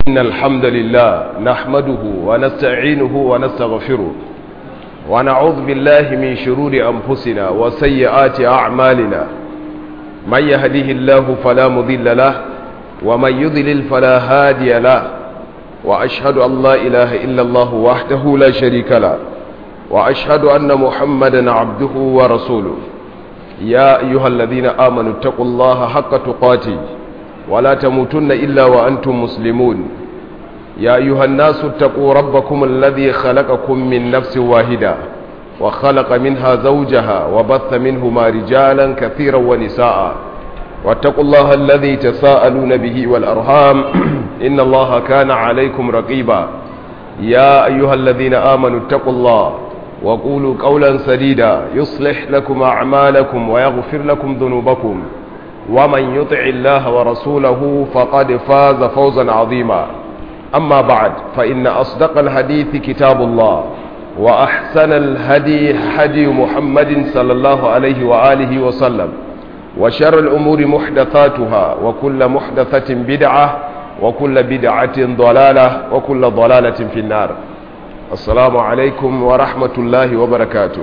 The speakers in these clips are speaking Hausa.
إن الحمد لله نحمده ونستعينه ونستغفره ونعوذ بالله من شرور أنفسنا وسيئات أعمالنا من يهده الله فلا مضل له ومن يضلل فلا هادي له وأشهد أن لا إله إلا الله وحده لا شريك له وأشهد أن محمدا عبده ورسوله يا أيها الذين آمنوا اتقوا الله حق تقاته ولا تموتن إلا وأنتم مسلمون يا أيها الناس اتقوا ربكم الذي خلقكم من نفس واحدة وخلق منها زوجها وبث منهما رجالا كثيرا ونساء واتقوا الله الذي تساءلون به والأرحام إن الله كان عليكم رقيبا يا أيها الذين آمنوا اتقوا الله وقولوا قولا سديدا يصلح لكم أعمالكم ويغفر لكم ذنوبكم ومن يطع الله ورسوله فقد فاز فوزا عظيما أما بعد فإن أصدق الحديث كتاب الله وأحسن الهدي هدي محمد صلى الله عليه وآله وسلم وشر الأمور محدثاتها وكل محدثة بدعة وكل بدعة ضلالة وكل ضلالة في النار. السلام عليكم ورحمة الله وبركاته.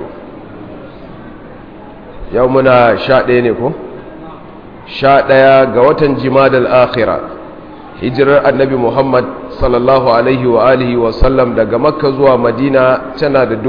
يومنا شاء ga watan jimadal akhira hijirar annabi Muhammad sallallahu alaihi wa alihi wa sallam daga makka zuwa madina tana da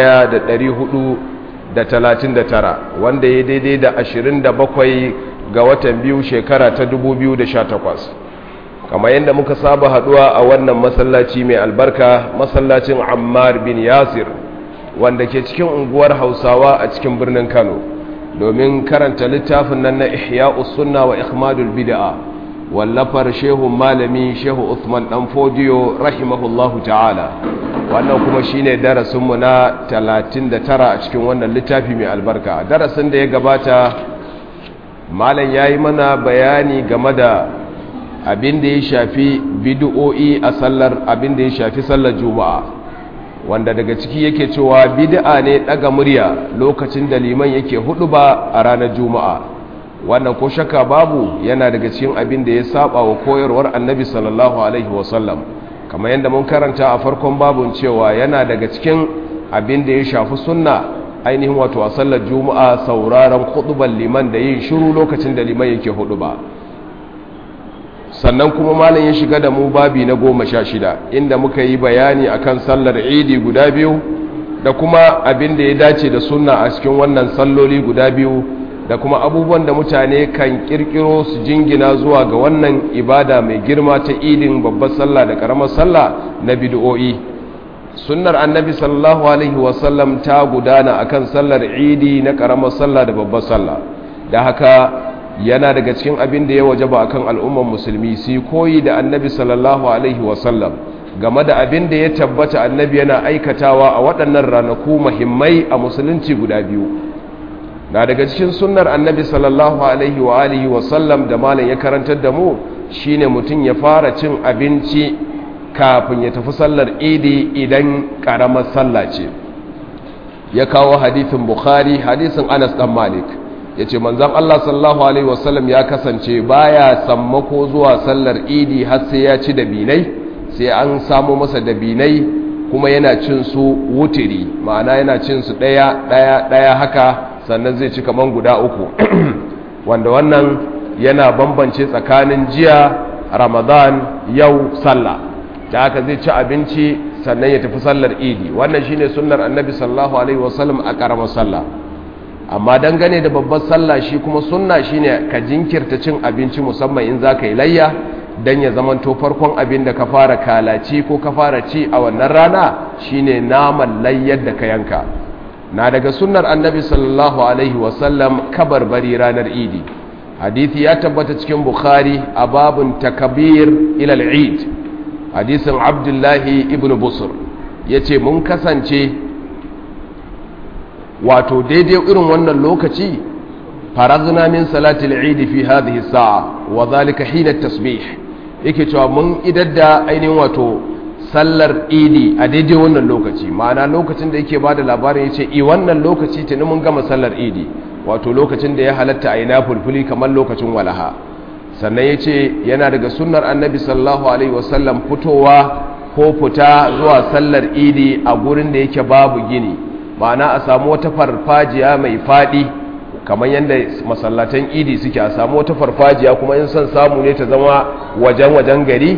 1439 wanda ya daidai da 27 ga watan biyu shekara ta 2018 kamar yadda muka saba haduwa a wannan masallaci mai albarka masallacin Ammar bin Yasir wanda ke cikin unguwar Hausawa a cikin birnin Kano domin karanta littafin nan na Ihya'us Sunna wa Ikhmadul Bid'a wallafar Shehu Malami Shehu Uthman Dan Fodiyo rahimahullahu ta'ala. Wannan kuma shine darasin mu na 39 a cikin wannan littafi mai albarka. Darasin da ya gabata malam yayi mana bayani game da abin da ya shafi bid'o'i a sallar abin da ya shafi sallar Juma'a. Wanda daga ciki yake cewa bid'a ne daga murya lokacin da liman yake huduba a ranar Juma'a. Wannan ko shakka babu yana daga cikin abin da ya saba wa koyarwar Annabi sallallahu alaihi wasallam. Kamar yadda mun karanta a farkon babun cewa yana daga cikin abin da ya shafi sunna ainihin wato a sallar Juma'a sauraron hudubar liman da yin shiru lokacin da liman yake huduba. Sannan kuma malam ya shiga da mu babi na 16 inda muka yi bayani akan sallar idi guda biyu da kuma abin da ya dace da sunna a cikin wannan salloli guda biyu da kuma abubuwan da mutane kan kirkiro su jingina zuwa ga wannan ibada mai girma ta idin babbar sallah da karamar sallah na bid'o'i. Sunnar annabi sallallahu alaihi wasallam ta gudana akan sallar idi na karamar sallah da babbar sallah, da haka yana daga cikin abin da ya wajaba akan al'ummar musulmi su koyi da annabi sallallahu alaihi wasallam game da abin da ya tabbata annabi yana aikatawa a waɗannan ranaku muhimmai a musulunci guda biyu. Na daga cikin sunnar annabi sallallahu alaihi wa alihi wasallam da malam ya karantar da mu shine mutum ya fara cin abinci kafin ya tafi sallar idi idan karamar sallah ce. Ya kawo hadisin Bukhari, hadisin Anas dan Malik. Ya ce manzan Allah sallallahu Alaihi wasallam ya kasance baya sammako zuwa sallar idi har sai ya ci dabinai, sai an samu masa dabinai kuma yana cin su wutiri, ma'ana yana cin su ɗaya haka sannan zai ci kaman guda uku wanda wannan yana bambance tsakanin jiya Ramadan yau sallah, da haka zai ci abinci sannan ya tafi sallar idi. Wannan shine sunnar annabi sallallahu Alaihi wasallam a ƙaramar sallah. Amma dangane da babbar sallah shi kuma sunna shine ka jinkirta cin abinci musamman in zaka yi layya dan ya zamanto farkon abin da ka fara kalaci ko ka fara ci a wannan rana shine naman layyar da ka yanka. Na daga sunnar annabi sallallahu alaihi wasallam kabarbari ranar idi. Hadisi ya tabbata cikin Bukhari a babun takbir ila al-eid. Hadisin Abdullahi ibn Busr yace mun kasance wato daidai irin wannan lokaci faragna min salatil eid fi hadhihi sa'a wa dhalika hina at-tasbih, yake cewa mun idadda ainihin wato sallar idi a daidai wannan lokaci, ma'ana lokacin da yake bada labarin yace wannan lokaci tuni mun gama sallar idi, wato lokacin da ya halatta a ina fulfuli kamar lokacin walaha. sannan ya ce yana daga sunnar annabi sallallahu alaihi wasallam fitowa ko fita zuwa sallar idi a gurin da yake babu gini, ma'ana a samu wata farfajiya mai faɗi kamar yadda masallatan idi suke, a samu wata farfajiya kuma in son samu ne ta zama wajen gari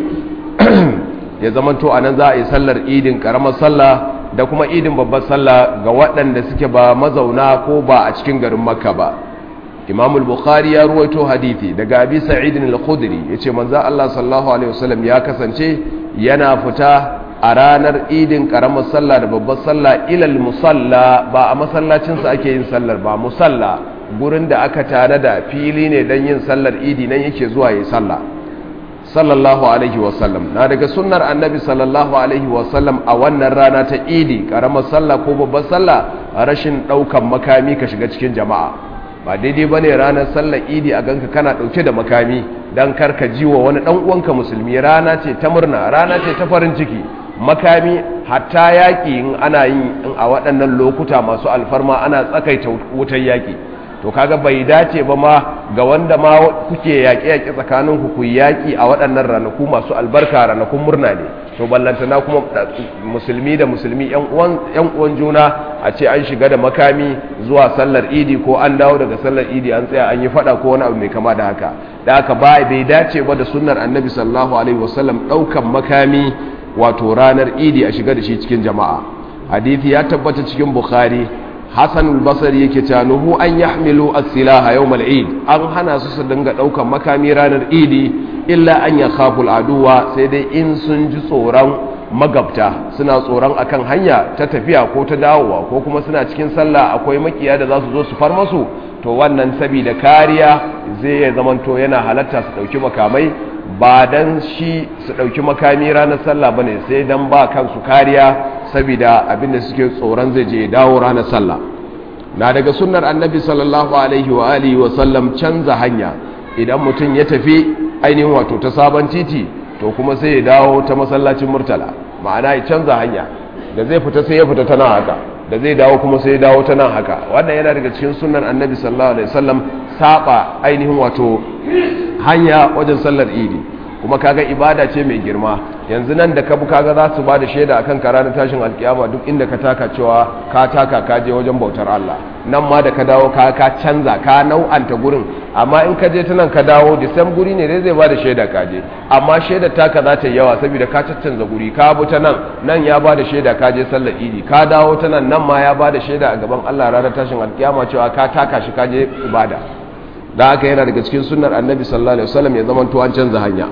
ya zamanto a nan za a yi sallar idin ƙaramar sallah da kuma idin babbar sallah ga waɗanda suke ba mazauna ko ba a cikin garin makka ba. imam al-bukhari ya ruwaito hadithi daga abi sa'id al-khudri yace manzo Allah sallallahu alaihi wasallam ya kasance yana fita a ranar idin karamar sallah da babbar sallah ilal musalla, ba a masallacin sa ake yin sallar ba, musalla gurin da aka tana da fili ne dan yin sallar idi nan yake zuwa yi sallah sallallahu alaihi wasallam. Na daga sunnar annabi sallallahu alaihi wasallam a wannan rana ta idi karamar sallah ko babbar sallah rashin daukan makami ka shiga cikin jama'a. Ba daidai bane ranar sallar idi a ganka kana dauke da makami dan karka jiwa wani dan uwanka musulmi. Rana ce ta murna, rana ce ta farin ciki. Makami hatta yaki in ana yin a waɗannan lokuta masu alfarma ana tsakaita wutar yaki, to kaga bai dace ba ma ga wanda ma kuke yaƙe-yaƙe tsakanin ku yaƙi a waɗannan ranaku masu albarka, ranakun murna ne, to ballantana kuma musulmi da musulmi yan uwan juna a ce an shiga da makami zuwa sallar idi ko an dawo daga sallar idi an tsaya an yi fada ko wani abu mai kama da haka. Da haka bai dace ba da sunnar annabi sallallahu alaihi wasallam ɗaukan makami wato ranar idi a shiga da shi cikin jama'a. Hadithi ya tabbata cikin Bukhari, Hassan al-Basri yake cewa nuhu an yahmilu as-silaha yawm al-eid, an hana su dinga daukan makami ranar idi illa an yakhafu al-aduwa, sai dai in sun ji tsoron magabta, suna tsoron akan hanya ta tafiya ko ta dawowa ko kuma suna cikin sallah akwai makiya da za su zo su far masu, to wannan saboda kariya zai ya zamanto yana halatta su dauki makamai, ba dan shi su dauki makami ranar sallah bane, sai dan ba kansu kariya saboda abinda suke tsoron zai je dawo ranar sallah. Na daga sunnar annabi sallallahu alaihi wa alihi wa sallam canza hanya idan mutum ya tafi ainihin wato ta sabon titi, to kuma sai ya dawo ta masallacin Murtala, ma'ana ya canza hanya, da zai fita sai ya fita ta nan haka, da zai dawo kuma sai ya dawo ta nan haka. Wannan yana daga cikin sunnar annabi sallallahu alaihi wasallam saba ainihin wato hanya wajen sallar idi, kuma kaga ibada ce mai girma. Yanzu nan da kabu kaga za su ba da shaida akan ka ranar tashin alkiyama duk inda ka taka cewa ka taka ka je wajen bautar Allah, nan ma da ka dawo ka canza ka nau'anta gurin, amma in ka je ta nan ka dawo da sam guri ne dai zai ba da shaida ka je, amma shaidar taka za ta yi yawa saboda ka canza guri, ka bu ta nan ya ba da shaida ka je sallar idi, ka dawo ta nan ma ya ba da shaida a gaban Allah ranar tashin alkiyama cewa ka taka shi ka je ibada. Da haka yana daga cikin sunnar annabi sallallahu alaihi wasallam ya zama to an canza hanya.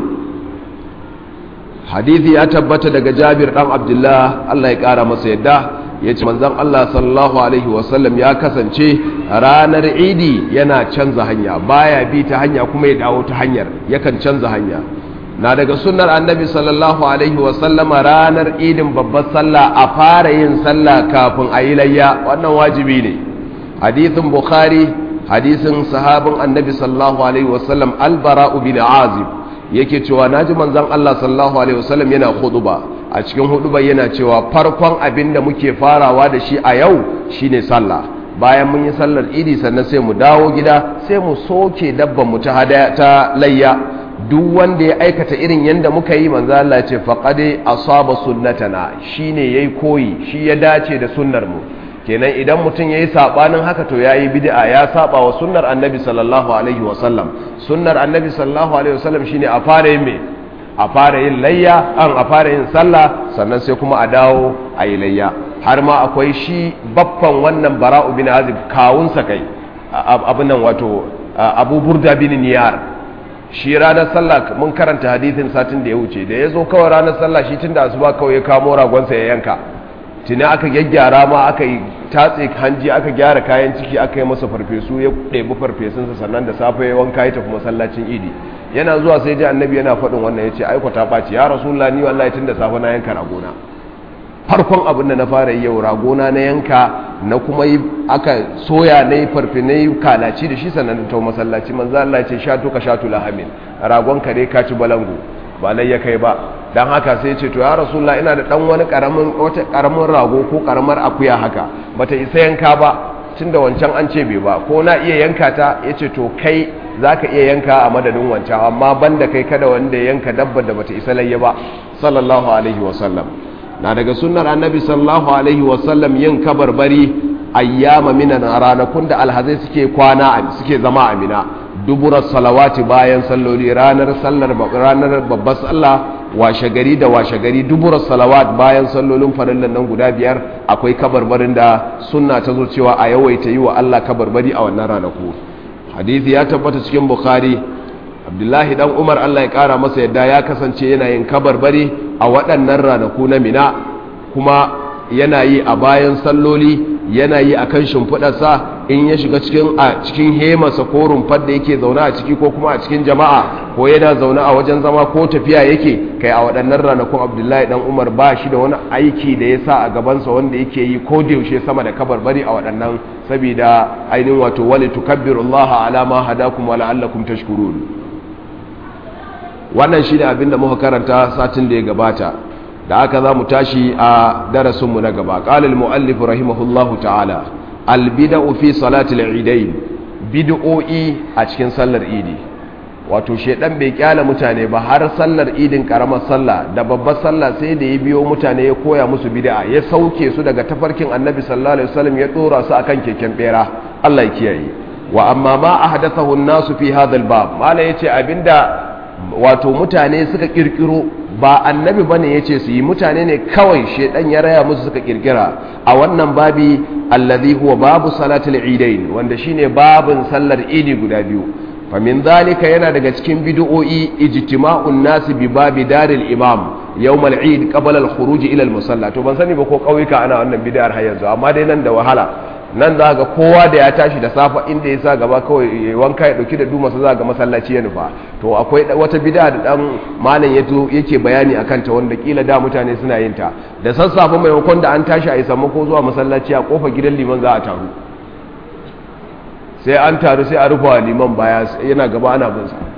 Hadithi ya tabbata daga Jabir dan Abdullah, Allah ya kara masa yadda, yace manzon Allah sallallahu alaihi wasallam ya kasance ranar idi yana canza hanya, baya bi ta hanya kuma ya dawo ta hanyar, yakan canza hanya. Na daga sunnar annabi sallallahu alaihi wasallam ranar idin babbar sallah a fara yin sallah kafin a yi layya, wannan wajibi ne. Hadithin Bukhari, hadisin sahabin annabi sallallahu alaihi wasallam al-Bara'u bin Azib yake cewa naji manzon Allah sallallahu alaihi wasallam yana khutba, a cikin khutba yana cewa farkon abin da muke farawa da shi a yau shine sallah. Bayan mun yi sallar idi sannan sai mu dawo gida sai mu soke dabban mu ta hadaya ta layya. Duk wanda ya aikata irin yanda muka yi, manzon Allah ya ce faqad asaba sunnatana, shine yayi koyi, shi ya dace da sunnar mu. Kenan idan mutum yayi sabanin haka to yayi bid'a, ya saba wa sunnar annabi sallallahu alaihi wasallam. Sunnar annabi sallallahu alaihi wasallam shine a fara yin me, a fara yin layya, a fara yin sallah, sannan sai kuma a dawo a yi layya. Har ma akwai shi baffan wannan Bara'u bin Azib, kawunsa kai abin nan wato Abu Burda bin Niyar, shi ranar sallah mun karanta hadithin satin da ya wuce, da ya zo kawai ranar sallah shi tunda asuba kawai ya kamo ragonsa ya yanka, tuni aka gyaggyara ma aka yi tatse hanji, aka gyara kayan ciki, aka yi masa farfesu, ya ɗebi farfesunsa, sannan da safe ya wanka ya tafi masallacin idi. Yana zuwa sai ji annabi yana faɗin wannan, ya ce aiko ta ɓaci, ya rasulullah ni wallahi tun da safe na yanka ragona, farkon abin da na fara yi yau ragona na yanka, na kuma yi aka soya na yi farfe na yi kalaci da shi, sannan ta masallaci. Manzo Allah ya ce shatu ka shatu lahamin, ragon ka dai ka ci balangu ba lai ya kai ba. Dan haka sai ce to ya rasulullah ina da dan wani karamin rago ko karamar akuya haka, bata isa yanka ba tunda wancan an ce bai ba, ko na iya yanka ta? Yace to kai zaka iya yanka a madadin wancan, amma banda kai kada wanda yanka dabba da bata isa layya ba sallallahu alaihi wasallam. na daga sunnar annabi sallallahu alaihi wasallam yin kabarbari ayyama minan, ranakun da alhazai suke kwana suke zama a mina, dubura salawati bayan salloli, ranar babbar sallah washe gari da washe gari, dubura salawat bayan sallolin farillan nan guda 5 akwai kabarbarin da sunna ta zo cewa a yawaita yi wa Allah kabarbari a wannan ranaku. hadisi ya tabbata cikin bukhari, abdullahi dan umar Allah ya kara masa yadda ya kasance yana yin kabarbari a waɗannan ranaku na mina, kuma yana yi a bayan salloli, yana yi akan shimfiɗarsa in ya shiga cikin hemarsa ko rumfar da yake zaune a ciki, ko kuma a cikin jama'a, ko yana zaune a wajen zama ko tafiya yake. Kai a waɗannan ranakun abdullahi dan umar ba shi da wani aiki da ya sa a gabansa wanda yake yi ko da yaushe sama da kabarbari a waɗannan, saboda ainihin wato wali tukabbirullaha ala ma hadakum wa la'allakum tashkurun. wannan shi ne abinda muka karanta satin da ya gabata, da aka za mu tashi a darasinmu na gaba. ƙalil mu'allif rahimahullahu ta'ala, albida'u fi salatul idain, bid'o'i a cikin sallar idi. wato shedan bai kyala mutane ba, har sallar idin karamar sallah da babbar sallah sai da ya biyo mutane ya koya musu bid'a, ya sauke su daga tafarkin annabi sallallahu alaihi wasallam, ya dora su akan keken bera. Allah ya kiyaye. wa amma ma ahdathahu an-nasu fi hadha al-bab, mala yace abinda wato mutane suka kirkiro, ba annabi bane yace su yi, mutane ne kawai shedan ya raya musu suka kirkira a wannan babi, alladhi huwa babu salatul idain, wanda shine babin sallar idi guda biyu. fa min zalika, yana daga cikin bid'o'i ijtima'un nasi bi babi daril imam yawm al-eid qabla al-khuruj ila al-musalla. to ban sani ba ko kauyuka ana wannan bid'ar har yanzu, amma dai nan da wahala. nan za ga kowa da ya tashi da safa inda ya sa gaba kawai ya wanka ya dauki da dumasa, za ga masallaci ya nufa. to akwai wata bid'a da dan malam yake bayani akan ta, wanda kila da mutane suna yin ta da sassafe, maimakon da an tashi a yi sammako zuwa masallaci a kofar gidan liman za a taru, sai an taru sai a rufa liman baya, yana gaba ana bin sa.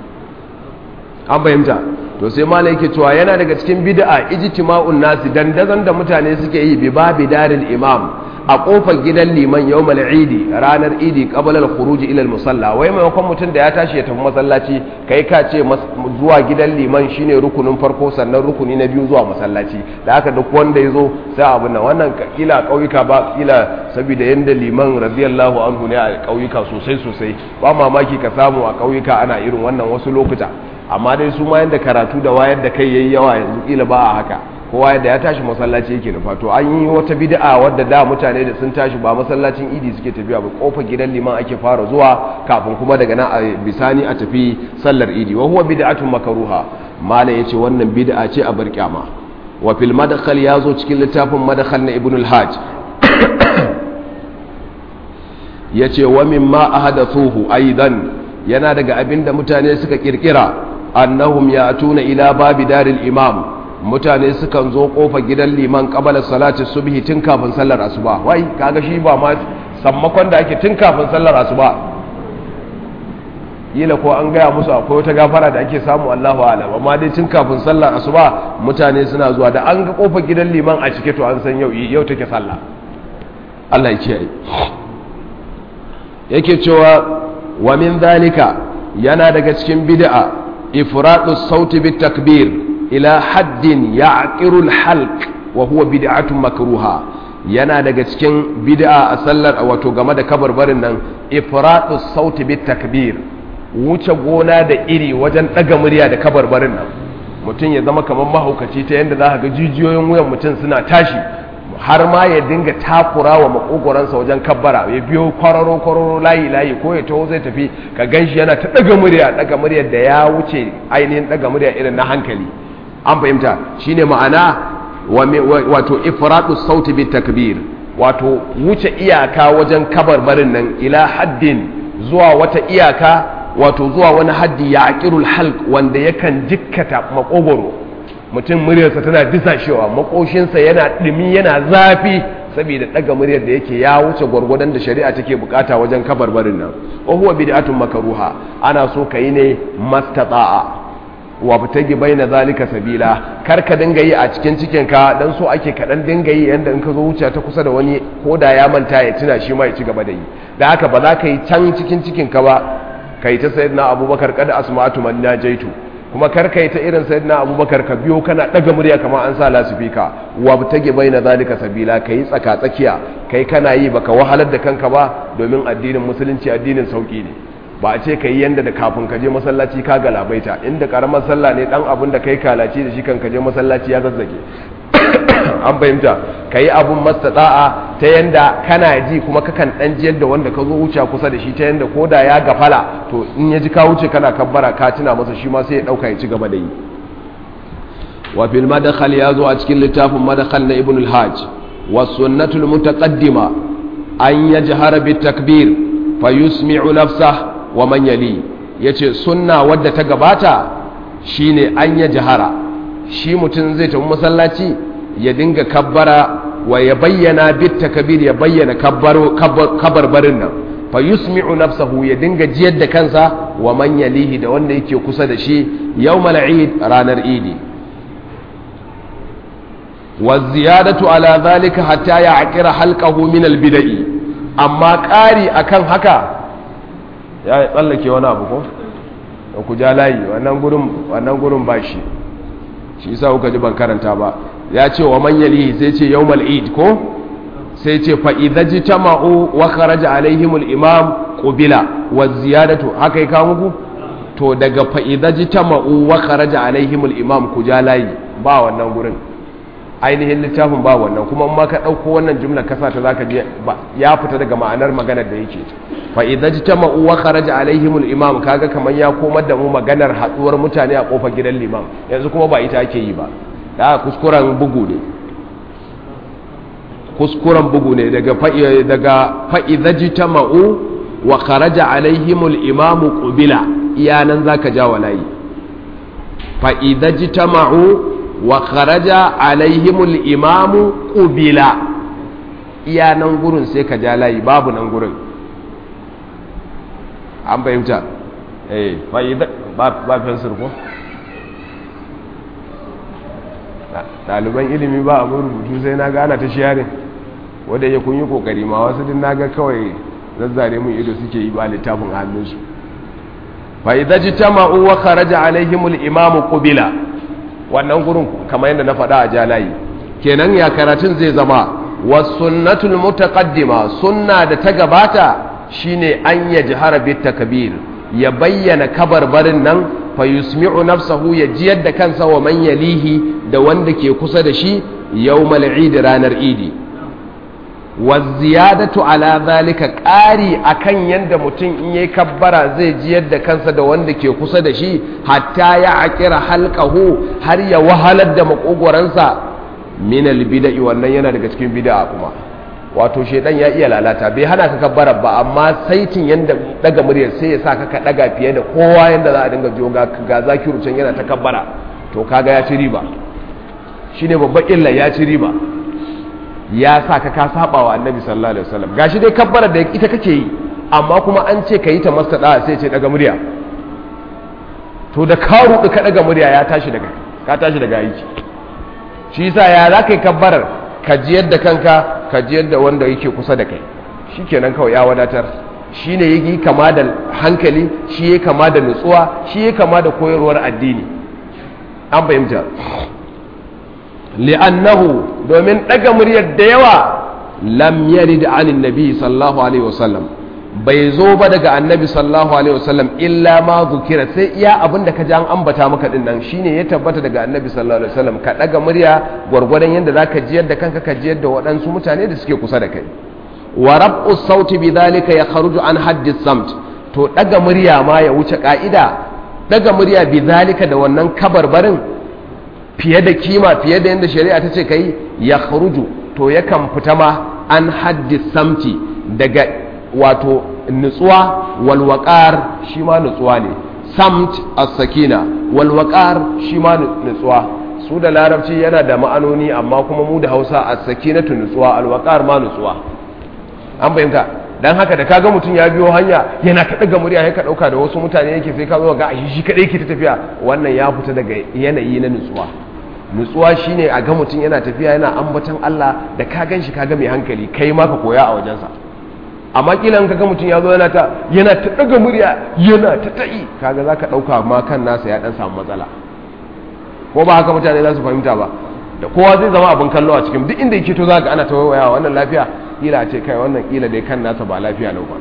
an fahimta? to sai malam yake cewa yana daga cikin bid'a ijtima'un nasi, dandazon da mutane suke yi bi babi daril imam, a kofar gidan liman yawmal idi, ranar idi, qabla al-khuruj ila al-musalla. wai maimakon mutum da ya tashi ya tafi masallaci, kai ka ce zuwa gidan liman shine rukunin farko, sannan rukuni na biyu zuwa masallaci. da haka duk wanda yazo sai abin nan, wannan kila kauyuka ba, kila saboda yanda liman radiyallahu anhu ne a kauyuka sosai ba mamaki ka samu a kauyuka ana irin wannan wasu lokuta, amma dai su ma yanda karatu da wayar da kai yayi yawa yanzu, kila ba a haka, kowa yadda ya tashi masallaci yake nufa. to an yi wata bid'a wadda da mutane da sun tashi ba masallacin idi suke tafiya ba, kofar gidan liman ake fara zuwa, kafin kuma daga nan a bisani a tafi sallar idi. wa huwa bid'atun makruha, mala yace wannan bid'a ce a bar kyama. wa fil madkhal, yazo cikin littafin madkhal na ibn al-hajj yace wa mimma ahdathuhu aidan, yana daga abinda mutane suka kirkira, annahum ya'tuna ila babi daril imam, mutane sukan zo kofa gidan liman qabala salati subhi, tun kafin sallar asuba. wai kaga shi ba ma sammakon da ake tun kafin sallar asuba, yila ko an gaya musu akwai wata gafara da ake samu, Allahu a'lam, amma dai tun kafin sallar asuba mutane suna zuwa, da an ga kofar gidan liman a cike to an san yau take sallah. Allah ya kiyaye. yake cewa wa min zalika, yana daga cikin bid'a ifradus sauti bit takbir ila haddin ya'qiru al-halq wa huwa bid'atun makruha. yana daga cikin bid'a a sallar, wato game da kabarbarin nan, ifradus sauti bit takbir, wuce gona da iri wajen daga murya da kabarbarin nan. mutum ya zama kamar mahaukaci ta yanda za ka ga jijiyoyin wuyan mutum suna tashi, har ma ya dinga takura wa makogoransa wajen kabbara, ya biyo kwararo layi ko ya taho zai tafi, ka ganshi yana ta daga murya da ya wuce ainihin daga murya irin na hankali. an fahimta? shine ma'ana wato ifradu sauti bit takbir, wato wuce iyaka wajen kabarbarin nan, ila haddin, zuwa wata iyaka, wato zuwa wani haddi ya aqirul halq, wanda yakan jikkata makogoro. mutum muryarsa tana disashewa, makoshinsa yana dumi, yana zafi, saboda daga muryar da yake ya wuce gwargwadon da shari'a take bukata wajen kabarbarin nan. wa huwa bid'atun makruha, ana so kai ne mastata'a, wa bitagi baina zalika sabila, kar ka dinga yi a cikin ka, dan so ake kadan dinga yi yanda in ka zo wuce ta kusa da wani, ko da ya manta ya tuna shi ma ya ci gaba da yi. da haka ba za ka yi can cikin ka ba, kai ta sayyidina abubakar kada asma'atu man najaitu kuma kar kai ta irin sayyidina abubakar ka biyo kana daga murya kamar an sa lasifika wa bitage baina zalika sabila kai tsaka tsakiya kai kana yi baka wahalar da kanka ba domin addinin musulunci addinin sauki ne ba a ce kai yanda da kafin ka je masallaci ka galabaita inda karamar sallah ne dan abun da kai kalaci da shi kan ka je masallaci ya zazzage an fahimta ka yi abun mastata'a ta yanda kana ji kuma kakan dan jiyar da wanda ka zo wuce kusa da shi ta yanda ko da ya gafala to in ya ji ka wuce kana kabbara ka tuna masa shi ma sai ya dauka ya ci gaba da yi wa fil madkhal ya zo a cikin littafin madkhal na ibn al-hajj wa sunnatul mutaqaddima an yajhara bit takbir fa yusmi'u nafsahu wa man yali yace sunna wadda ta gabata shine an yajhara shi mutum zai tafi masallaci ya dinga kabbara wa ya bayyana bit takbir ya bayyana kabarbarin nan fa yusmi'u nafsahu ya dinga jiyar da kansa wa man yalihi da wanda yake kusa da shi yawmal eid ranar idi wa ziyadatu ala dhalika hatta ya'qira halqahu min al bid'i amma ƙari akan haka ya tsallake wani abu ko ku ja layi wannan gurin bashi shi yasa kuka ji ban karanta ba ya ce wa man yalihi sai ce yawmal eid ko sai ce fa idza jitama'u wa kharaja alaihim al imam qubila wa ziyadatu haka ka muku to daga fa idza jitama'u wa kharaja alaihim al imam ku ja layi ba wannan gurin ainihin littafin ba wannan kuma in ma ka dauko wannan jumla kasa ta zaka je ya fita daga ma'anar maganar da yake fa idza jitama'u wa kharaja alaihim al imam kaga kaman ya komar da mu maganar haduwar mutane a kofar gidan limam yanzu kuma ba ita ake yi ba da kuskuren bugu ne daga fa'iza jitama'u wa kharaja alaihimul imamu qubila iyanan zaka ja walayi fa'iza jitama'u wa kharaja alaihimul imamu qubila iyanan gurin sai ka ja layi babu nan gurin an fahimta fa'iza ba fensir ko ɗaliban ilimi ba abin rubutu sai na gana ta shiyarin wadda ya kun yi kokari ma wasu din na ga kawai zazzare mun ido suke yi ba littafin hannunsu fa idza jitama'u wa kharaja alaihimul imamu qubila wannan gurin kamar yadda na faɗa a jalayi kenan ya karatun zai zama was sunnatul mutaqaddima sunna da ta gabata shine an yajhara bit takbir ya bayyana kabarbarin nan fa yusmi'u nafsahu ya jiyar da kansa wa man yalihi da wanda ke kusa da shi yawmal eid ranar idi wa ziyadatu ala zalika qari akan yanda mutum in yayi kabbara zai jiyar da kansa da wanda ke kusa da shi hatta ya aqira halqahu har ya wahalar da makogoransa min albid'i wannan yana daga cikin bid'a kuma wato shedan ya iya lalata bai hana ka kabbara ba amma saitin yanda daga muryar sai ya sa ka daga fiye da kowa yanda za a dinga jiyo ga zakiru can yana ta kabbara to kaga ya ci riba shine babban illa ya ci riba ya sa ka saba wa annabi sallallahu alaihi wasallam gashi dai kabbara da ita kake yi amma kuma an ce ka yi ta mastada sai ce daga murya to da ka rudu ka daga murya ya tashi daga aiki shi yasa ya za ka yi kabbarar ka jiyar da kanka ka jiyar da wanda yake kusa da kai shikenan kawai ya wadatar shine yake kama da hankali shi yake kama da nutsuwa shi yake kama da koyarwar addini an fahimta li'annahu domin daga muryar da yawa lam yarid anin nabi sallallahu alaihi wasallam bai zo ba daga annabi sallallahu alaihi wasallam illa ma zukira sai iya abinda ka ji an ambata maka din nan shine ya tabbata daga annabi sallallahu alaihi wasallam ka daga murya gwargwadon yanda zaka jiyar da kanka ka jiyar da waɗansu mutane da suke kusa da kai wa rab'u sauti bidhalika yakhruju an haddi samt to daga murya ma ya wuce ka'ida daga murya bidhalika da wannan kabarbarin fiye da kima fiye da yanda shari'a ta ce kai yakhruju to yakan fita ma an haddi samti daga wato nutsuwa walwaƙar shi ma nutsuwa ne samt as-sakina walwaƙar shi ma nutsuwa su da larabci yana da ma'anoni amma kuma mu da Hausa as-sakinatu nutsuwa alwaƙar ma nutsuwa an bayyana dan haka da kaga mutum ya biyo hanya yana ta daga murya ya ka dauka da wasu mutane yake sai ka zo ga shi kadai yake ta tafiya wannan ya fita daga yanayi na nutsuwa shine a ga mutum yana tafiya yana ambaton Allah da ka ganshi kaga mai hankali kai ma ka koya a wajensa amma kila kaga mutum ya zo yana ta daga murya yana ta ta'i kaga zaka dauka ma kan nasa ya dan samu matsala ko ba haka mutane za su fahimta ba da kowa zai zama abin kallo a cikin duk inda yake to zaka ana ta waya wannan lafiya kila ce kai wannan kila dai kan nasa ba lafiya lau ba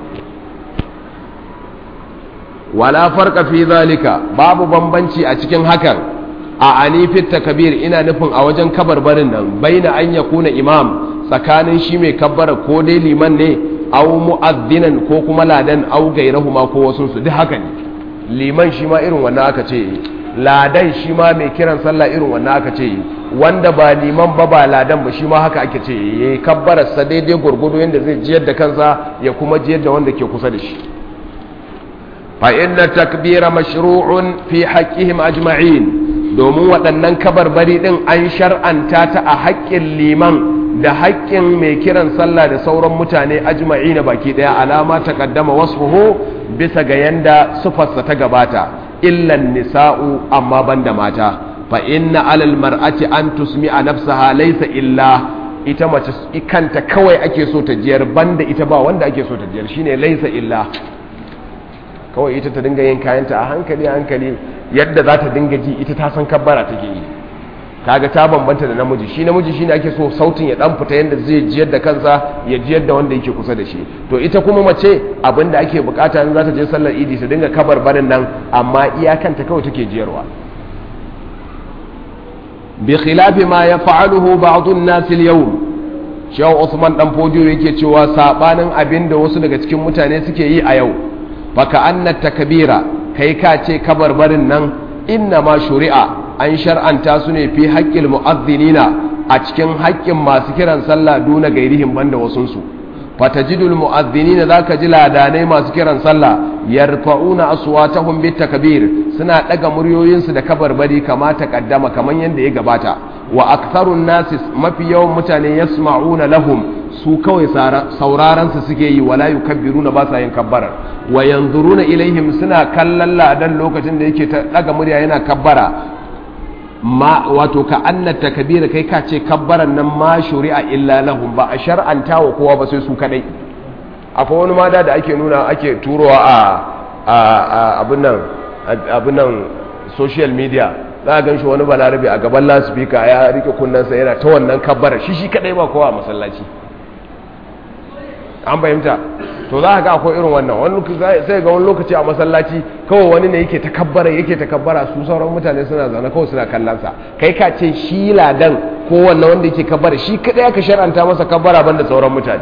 wala farqa fi zalika babu bambanci a cikin hakan a anifit takbir ina nufin a wajen kabarbarin nan baina an yakuna imam tsakanin shi mai kabbara ko dai liman ne aw mu'adhdhinan ko kuma ladan aw gairahuma ko wasun su duk haka ne liman shi ma irin wannan aka ce ladan shi ma mai kiran sallah irin wannan aka ce wanda ba liman ba ladan ba shi ma haka ake ce yayi kabbarar sa daidai gurgudu yanda zai jiyar da kansa ya kuma jiyar da wanda ke kusa da shi fa inna takbira mashru'un fi haqqihim ajma'in domin waɗannan kabarbari din an shar'anta ta a haƙƙin liman da haƙƙin mai kiran sallah da sauran mutane ajma'i na baki ɗaya alama ta ƙaddama wasfuhu bisa ga yanda sufarsa ta gabata illan nisa'u amma banda mata fa inna alal mar'ati an tusmi'a nafsaha laysa illa ita mace kanta kawai ake so ta jiyar banda ita ba wanda ake so ta jiyar shine laysa illa kawai ita ta dinga yin kayanta a hankali yadda za ta dinga ji ita ta san kabbara take yi kaga ta bambanta da namiji shine ake so sautin ya dan fita yanda zai jiyar da kansa ya jiyar da wanda yake kusa da shi to ita kuma mace abinda ake bukata in za ta je sallar idi ta dinga kabarbarin nan amma iyakanta kawai take jiyarwa bi khilafi ma yaf'aluhu ba'd an-nas al-yawm Shehu Usman dan Fodiyo yake cewa sabanin abinda wasu daga cikin mutane suke yi a yau baka anna takbira kai ka ce kabarbarin nan inna ma shuri'a an shar'anta su ne fi haƙƙil mu'adhdhinina a cikin haƙƙin masu kiran sallah duna gairihim banda wasunsu fatajidul mu'adhdhinina zaka ji ladanai masu kiran sallah yarfa'una aswatahum bit takbir suna daga muryoyinsu da kabarbari kama taqaddama kaman yanda ya gabata wa aktharun nasi mafi yawan mutane yasma'una lahum su kawai sauraron su suke yi wala yukabbiruna ba sa yin kabbarar wa yanzuruna ilaihim suna kallon ladan lokacin da yake ta daga murya yana kabbara ma wato ka annata kabira kai ka ce kabbaran nan ma shuri'a illa lahum ba a shar'anta wa kowa ba sai su kadai akwai wani mada da ake nuna ake turowa a abin nan social media za a ganshi wani balarabe a gaban lasifika ya rike kunnansa yana ta wannan kabbara shi kadai ba kowa a masallaci an fahimta to za a ga akwai irin wannan sai ga wani lokaci a masallaci kawai wani ne yake takabbara su sauran mutane suna zana kawai suna kallonsa kai ka ce shi ladan ko wannan wanda yake kabbara shi kadai aka shar'anta masa kabbara banda sauran mutane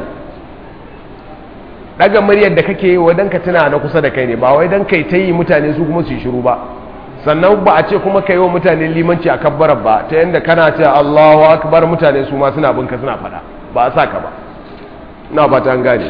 daga muryar da kake yi wadan ka tuna na kusa da kai ne ba wai dan kai ta yi mutane su kuma su yi shiru ba sannan ba a ce kuma kai wa mutane limanci a kabbarar ba ta yanda kana ce Allahu akbar mutane su ma suna binka suna fada ba a saka ba ina fata an gane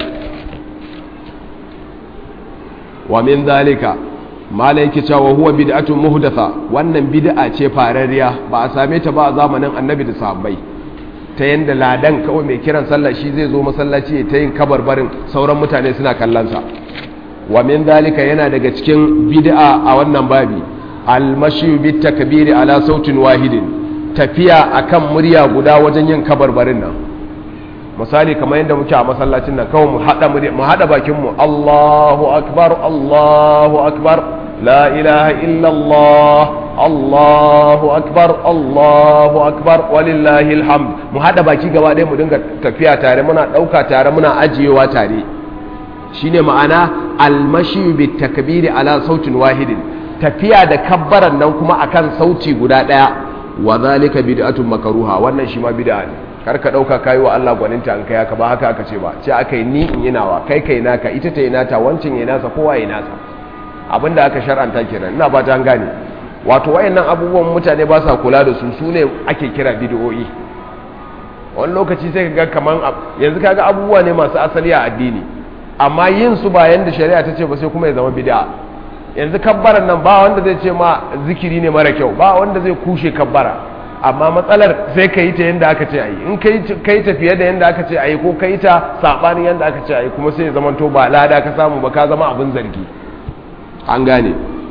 wa min zalika malaiki cewa huwa bid'atun muhdatha wannan bid'a ce farariya ba a same ta ba a zamanin annabi da sahabbai ta yanda ladan kawai mai kiran sallah shi zai zo masallaci ta yin kabarbarin sauran mutane suna kallon sa wa min zalika yana daga cikin bid'a a wannan babi al-mashi bit takbiri ala sautin wahidin tafiya akan murya guda wajen yin kabarbarin nan misali kamar yadda muke a masallacin nan kawai mu hada bakin mu Allahu akbar la ilaha illa Allahu akbar walillahi alhamd mu hada baki gaba ɗaya mu dinga tafiya tare muna dauka tare muna ajiyewa tare shine ma'ana almashi bit takbiri ala sautin wahidin tafiya da kabbaran nan kuma akan sauti guda ɗaya wa zalika bid'atun makruha wannan shi ma bid'a ne kar ka dauka kai wa Allah gwaninta an kai haka ba haka aka ce ba ce akai ni in yi nawa kai naka ita ta yi nata wancin yi nasa kowa yi nasa abinda aka shar'anta kenan ina ba ta an gane wato wayannan abubuwan mutane ba sa kula da su sune ake kira bid'o'i wani lokaci sai kaga kaman yanzu kaga abubuwa ne masu asali a addini amma yin su ba yanda shari'a ta ce ba sai kuma ya zama bid'a yanzu kabbaran nan ba wanda zai ce ma zikiri ne mara kyau ba wanda zai kushe kabbara amma matsalar sai ka yi ta yadda aka ce a yi in ka yi ta fiye da yadda aka ce a yi ko ka yi ta saɓanin yadda aka ce a yi kuma sai ya zama to ba lada ka samu ba ka zama abin zargi an gane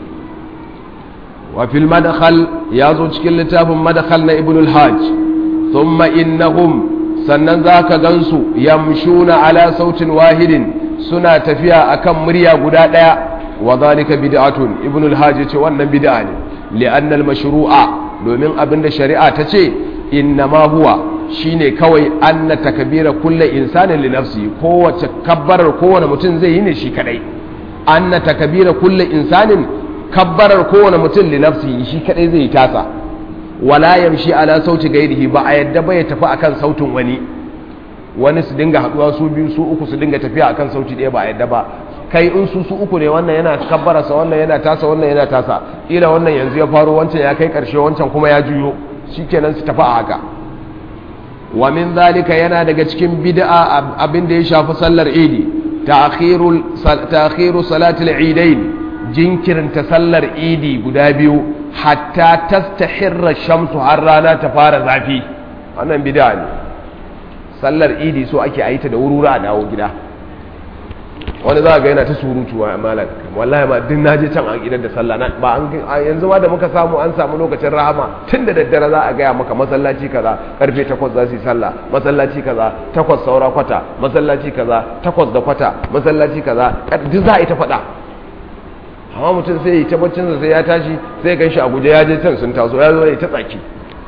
wa fil madakhal ya zo cikin littafin madakhal na ibn al-hajj thumma innahum sannan za ka gansu yamshuna ala sautin wahidin suna tafiya akan murya guda daya wa zalika bid'atun ibn al-hajj yace wannan bid'a ne li'anna al-mashru'a domin abinda shari'a ta ce innama huwa shine kawai anna takbira kulli insanin li nafsi kowace kabbarar kowane mutum zai yi ne shi kadai anna takbira kulli insanin kabbarar kowane mutum li nafsi shi kadai zai yi tasa wala yamshi ala sauti gairihi ba a yadda ba ya tafi akan sautin wani su dinga haduwa su biyu su uku su dinga tafiya akan sauti ɗaya ba a yadda ba kai in su uku ne wannan yana kabbararsa wannan yana tasa wannan yana tasa ila wannan yanzu ya faro wancan ya kai karshe wancan kuma ya juyo shikenan su tafi a haka wa min zalika yana daga cikin bid'a abin da ya shafi sallar idi ta'khiru salatul idain jinkirinta sallar idi guda biyu hatta tastahirra shamsu har rana ta fara zafi wannan bid'a ne sallar idi so ake ayi ta da wurura a dawo gida wani za ga yana ta surutu wa malam wallahi ma din naje can an idan da sallah ba an yanzu ma da muka samu an samu lokacin rahama tun da daddare za a gaya maka masallaci kaza karfe 8 za su yi sallah masallaci kaza 8 saura kwata masallaci kaza 8 da kwata masallaci kaza duk za a yi ta faɗa amma mutum sai ya ta baccin sai ya tashi sai gan shi a guje ya je can sun taso ya zo ya ta tsaki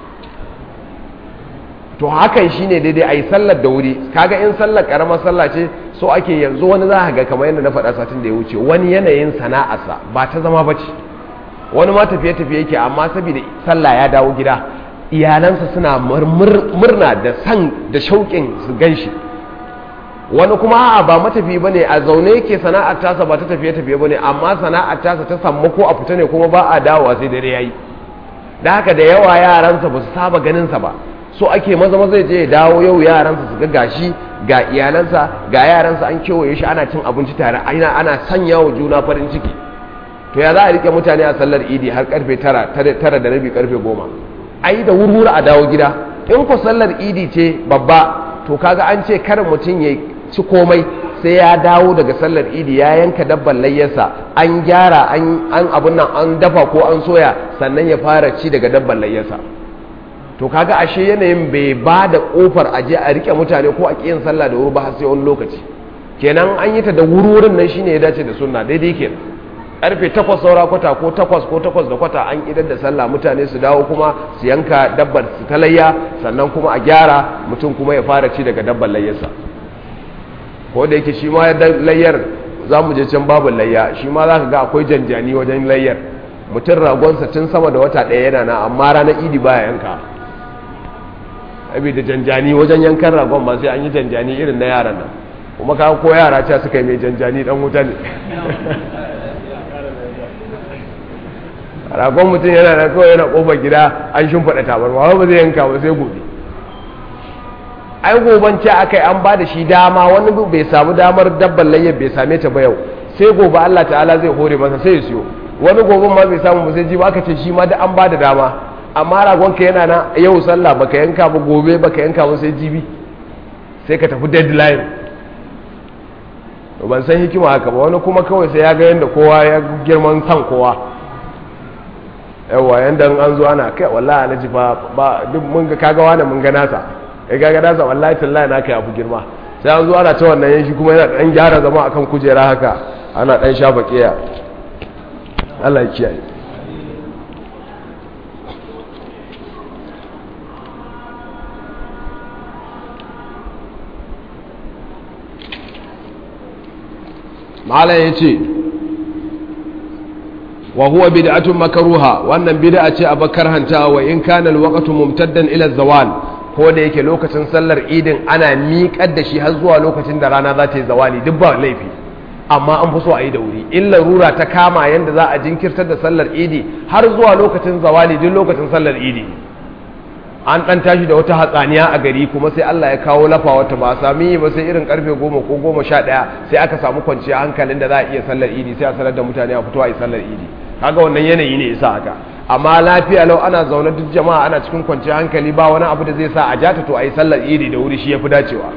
to hakan shine daidai a yi sallar da wuri kaga in sallar karamar sallah ce so ake yanzu wani za ga kamar yadda na faɗa satin da ya wuce wani yanayin sana'arsa ba ta zama bace wani ma tafiye-tafiye yake amma saboda sallah ya dawo gida iyalansa suna murna da san da shauƙin su gan shi wani kuma ba matafi ba ne a zaune yake sana'ar tasa ba ta tafiye-tafiye ba ne amma sana'ar tasa ta samu ko a fita ne kuma ba a dawowa sai dare ya yi da haka da yawa yaransa ba su saba ganinsa ba so ake maza je ya dawo yau yaransa su ga gashi ga iyalansa ga yaransa an kewaye shi ana cin abinci tare ana sanya wa juna farin ciki to ya za a rike mutane a sallar idi har karfe 9 da rabi karfe 10 ai da wurwura a dawo gida in ku sallar idi ce babba to kaga an ce kar mutum ya ci komai sai ya dawo daga sallar idi ya yanka dabban layyarsa an gyara an abun nan an dafa ko an soya sannan ya fara ci daga dabban layyarsa to kaga ashe yanayin bai ba da kofar aje a rike mutane ko a kiyin sallah da wuri ba har sai wani lokaci kenan an yi ta da wururin nan shine ya dace da sunna daidai kenan karfe 8 saura kwata ko 8 ko 8 da kwata an idar da sallah mutane su dawo kuma su yanka dabbar su ta layya sannan kuma a gyara mutum kuma ya fara ci daga dabbar layyarsa ko da yake shi ma layyar za mu je can babu layya shi ma za ka ga akwai janjani wajen layyar mutum ragonsa tun sama da wata ɗaya yana na amma ranar idi baya yanka abi da janjani wajen yankan ragon ma sai an yi janjani irin na yaran nan kuma ka ko yara ce suka yi mai janjani dan wuta ne ragon mutum yana da kawai yana kofar gida an shimfiɗa tabarwa ba zai yanka ba sai gobe ai goban ce akai an ba da shi dama wani bai samu damar dabban layyar bai same ta ba yau sai gobe Allah ta'ala zai hore masa sai ya siyo wani goben ma bai samu ba sai ji ba aka ce shi ma da an ba da dama amma ragonka yana na yau sallah baka yanka ba gobe baka yanka ba sai jibi sai ka tafi deadline ban san hikima haka ba wani kuma kawai sai ya ga yadda kowa ya girman san kowa yawa yanda an zo ana kai wallahi na ji ba duk mun ga kaga wani mun ga nasa kaga nasa wallahi tallahi na kai abu girma sai an zo ana ta wannan yanshi kuma yana dan gyara zama akan kujera haka ana dan shafa kiya Allah ya kiyaye malam ya ce wa huwa bid'atun makruha wannan bid'a ce abakar hanta wa in kana alwaqtu mumtaddan ila zawal ko da yake lokacin sallar idin ana miƙar da shi har zuwa lokacin da rana za ta yi zawali duk ba laifi amma an fi so a yi da wuri illa rura ta kama yanda za a jinkirtar da sallar idi har zuwa lokacin zawali duk lokacin sallar idi an dan tashi da wata hatsaniya a gari kuma sai Allah ya kawo lafa wata ba sami ba sai irin karfe 10 ko 11 sai aka samu kwanciya hankalin da za a iya sallar idi sai a sanar da mutane a fito a yi sallar idi kaga wannan yanayi ne yasa haka amma lafiya lau ana zaune duk jama'a ana cikin kwanciya hankali ba wani abu da zai sa a jata to a yi sallar idi da wuri shi yafi dacewa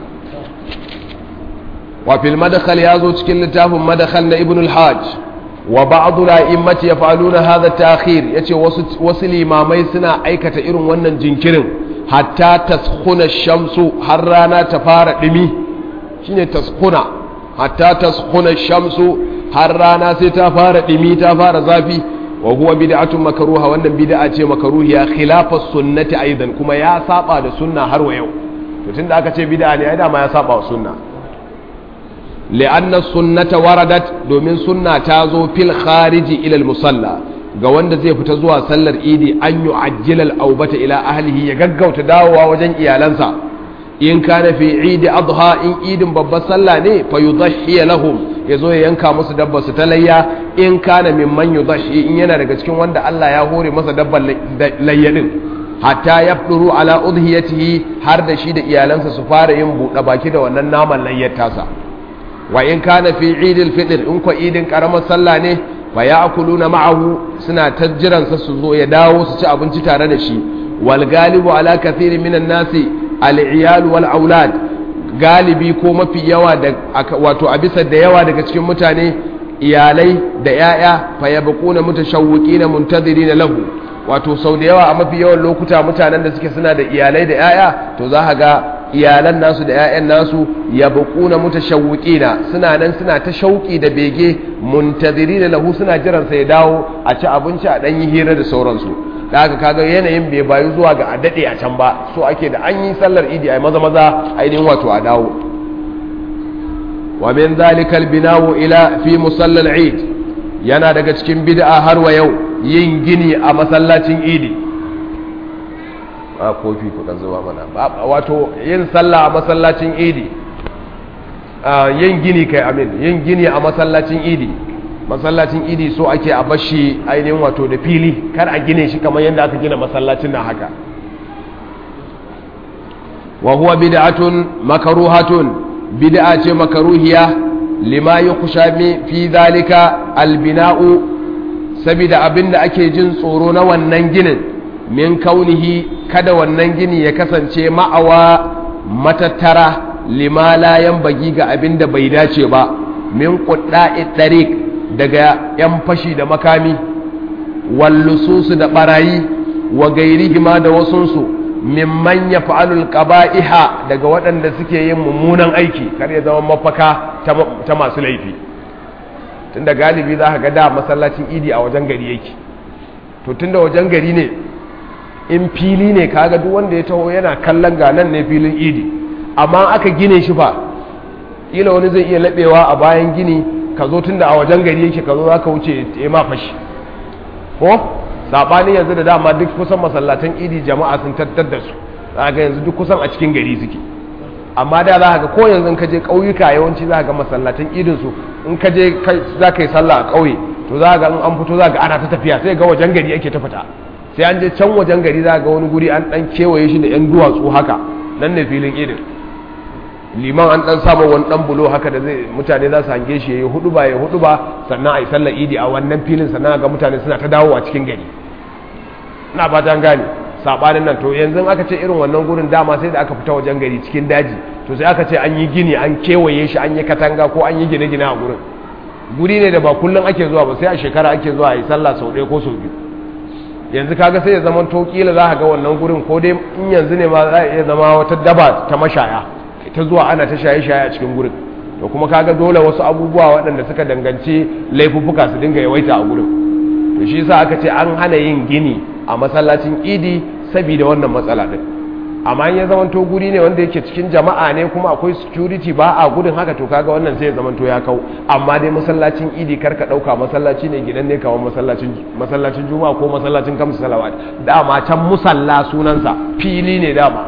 wa fil madkhal yazo cikin littafin madkhal na ibn al-hajj wa ba'du la'immati yaf'aluna hadha at-ta'khir yace wasu limamai suna aikata irin wannan jinkirin hatta taskhuna ash-shamsu har rana ta fara dimi shine taskhuna hatta taskhuna shamsu har rana sai ta fara dimi ta fara zafi wa huwa bid'atun makruha wannan bid'a ce makruhiya khilafa sunnati aidan kuma ya saba da sunna har wa yau to tunda aka ce bid'a ne ai dama ya saba wa sunna li'anna sunnata waradat domin sunna ta zo fil khariji ila al musalla ga wanda zai fita zuwa sallar idi an yu'ajjila al aubata ila ahlihi ya gaggauta dawowa wajen iyalansa in kana fi idi adha in idin babbar sallah ne fa yudhhi lahum yazo ya yanka musu dabbar su ta layya in kana mimman yudhhi in yana daga cikin wanda Allah ya hore masa dabbar layya din hatta yafduru ala udhiyatihi har da shi da iyalansa su fara yin buɗe baki da wannan naman layyar tasa wa in kana fi idil fitr in ko idin karamar sallah ne fa ya'kuluna ma'ahu suna tajjiran sa su zo ya dawo su ci abinci tare da shi wal galibu ala kathirin minan nasi al-iyal wal aulad galibi ko mafi yawa da wato a bisa da yawa daga cikin mutane iyalai da yaya fa yabquna mutashawwiqina muntadhirina lahu wato sau da yawa a mafi yawan lokuta mutanen da suke suna da iyalai da yaya to za ka ga iyalan nasu da yayan nasu yabquna mutashawwiqina suna nan suna ta shauki da bege muntadhirina lahu suna jiran sa ya dawo a ci abinci a dan yi hira da sauransu da haka kaga yanayin bai bayu zuwa ga a dade a can ba so ake da an yi sallar idi ai maza ainihin wato a dawo wa min zalika albina'u ila fi musallal eid yana daga cikin bid'a har wa yau yin gini a masallacin idi a kofi kuka zuwa mana wato yin sallah a masallacin idi yin gini kai amin yin gini a masallacin idi masallacin idi so ake a bashi ainihin wato da fili kar a gine shi kamar yadda aka gina masallacin nan haka wa huwa bid'atun makruhatun bid'a ce makruhiya lima yukhsha fi zalika albina'u saboda abinda ake jin tsoro na wannan ginin min kaunihi kada wannan gini ya kasance ma'awa matattara lima la yanbaghi ga abinda bai dace ba min qudda'i tariq daga 'yan fashi da makami wallususu da barayi wa gairihima da wasunsu mimman ya fa'alul qaba'iha daga waɗanda suke yin mummunan aiki kar ya zama mafaka ta masu laifi tunda galibi za ka ga da masallacin idi a wajen gari yake to tunda wajen gari ne in fili ne kaga duk wanda ya taho yana kallon ganan ne filin idi amma aka gine shi fa kila wani zai iya laɓewa a bayan gini ka zo tun da a wajen gari yake ka zo za ka wuce ya ma fashi ko saɓani yanzu da dama duk kusan masallatan idi jama'a sun tattar da su za ga yanzu duk kusan a cikin gari suke amma da za ga ko yanzu in ka je ƙauyuka yawanci za ga masallatan idinsu in ka je za ka yi sallah a ƙauye to za ga in an fito za ga ana ta tafiya sai ga wajen gari ake ta fita sai an je can wajen gari za ga wani guri an ɗan kewaye shi da 'yan duwatsu haka nan ne filin idin liman an dan samu wani dan bulo haka da zai mutane za su hange shi yayi hudu ba sannan ai sallar idi a wannan filin sannan ga mutane suna ta dawo a cikin gari ina ba ta gane sabanin nan to yanzu aka ce irin wannan gurin dama sai da aka fita wajen gari cikin daji to sai aka ce an yi gini an kewaye shi an yi katanga ko an yi gine-gine a gurin guri ne da ba kullum ake zuwa ba sai a shekara ake zuwa a yi sallah sau ɗaya ko sau biyu yanzu kaga sai ya zama to kila za ka ga wannan gurin ko dai in yanzu ne ma za a iya zama wata daba ta mashaya ta zuwa ana ta shaye-shaye a cikin gurin to kuma kaga dole wasu abubuwa waɗanda suka danganci laifuffuka su dinga yawaita a gurin to shi yasa aka ce an hana yin gini a masallacin idi saboda wannan matsala din amma in ya zamanto guri ne wanda yake cikin jama'a ne kuma akwai security ba a gudun haka to kaga wannan sai ya zamanto ya kau amma dai masallacin idi karka dauka masallaci ne gidan ne kamar masallacin juma'a ko masallacin kamsu salawat dama can musalla sunansa fili ne dama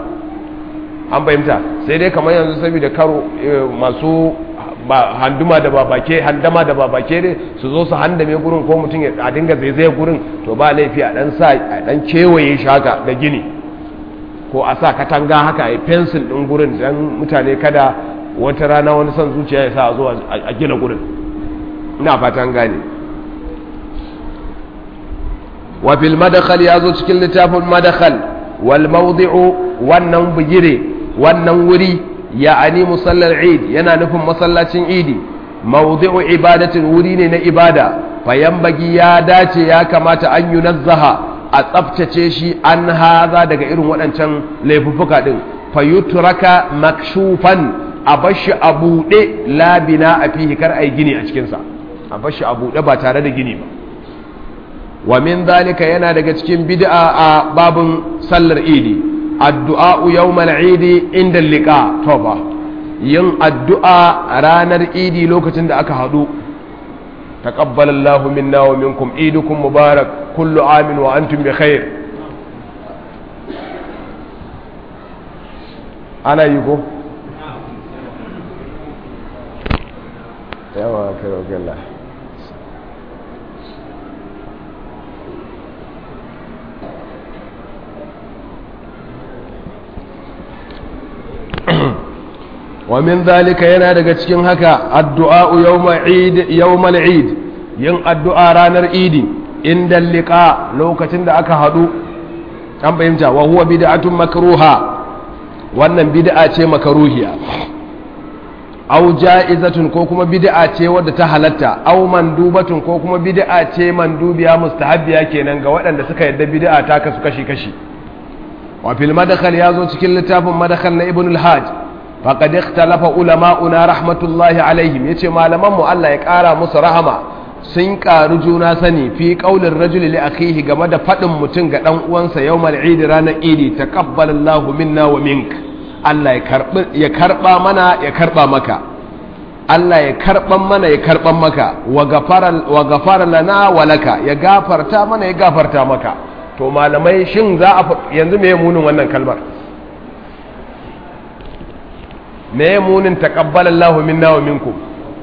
an fahimta sai dai kamar yanzu saboda karo masu handama da babake ne su zo su handame gurin ko mutum a dinga zaizaye gurin to ba laifi a dan kewaye shaka da gini ko a sa katanga haka a fensin din gurin dan mutane kada wata rana wani son zuciya ya sa a zo a gina gurin ina fatan gane wa fil madkhal yazo cikin littafin madkhal wal mawdi'u wannan bigire wannan wuri ya'ani musallal eid yana nufin masallacin idi mawdi'u ibadatin wuri ne na ibada fayambagi ya dace ya kamata an yunazzaha a tsaftace shi an haza daga irin waɗancan laifuffuka din fayutraka makshufan a bashi a buɗe labina a fihi kar a yi gini a cikinsa a bashi a buɗe ba tare da gini ba. Wa min zalika yana daga cikin bid'a a babun sallar idi addu'a yawmal idi inda liqa toba yin addu'a ranar idi lokacin da aka hadu taqabbalallahu minna wa minkum idukum mubarak kullu amin wa antum bi khair. ana yi ko yawa kai Allah wa min zalika yana daga cikin haka addu'a yawmal eid yin addu'a ranar idi inda liqa lokacin da aka hadu an bayyana wa huwa bid'atun makruha wannan bid'a ce makruhiya aw ja'izatun ko kuma bid'a ce wadda ta halatta aw mandubatun ko kuma bid'a ce mandubiya mustahabbiya kenan ga waɗanda suka yadda bid'a ta kasu kashi wa fil madkhal yazo cikin littafin madkhal na ibn al-hajj faqad ikhtalafa ulama'una rahmatullahi alaihim yace malaman mu Allah ya kara musu rahama sun karu juna sani fi qaulin rajuli li akhihi game da fadin mutum ga dan uwansa yawmal eid ranar idi taqabbalallahu minna wa mink Allah ya karba mana ya karba maka Allah ya karban mana ya karban maka wa ghafara lana wa laka ya gafarta mana ya gafarta maka. To malamai shin za a yanzu me munin wannan kalmar me munin taqabbalallahu minna wa minkum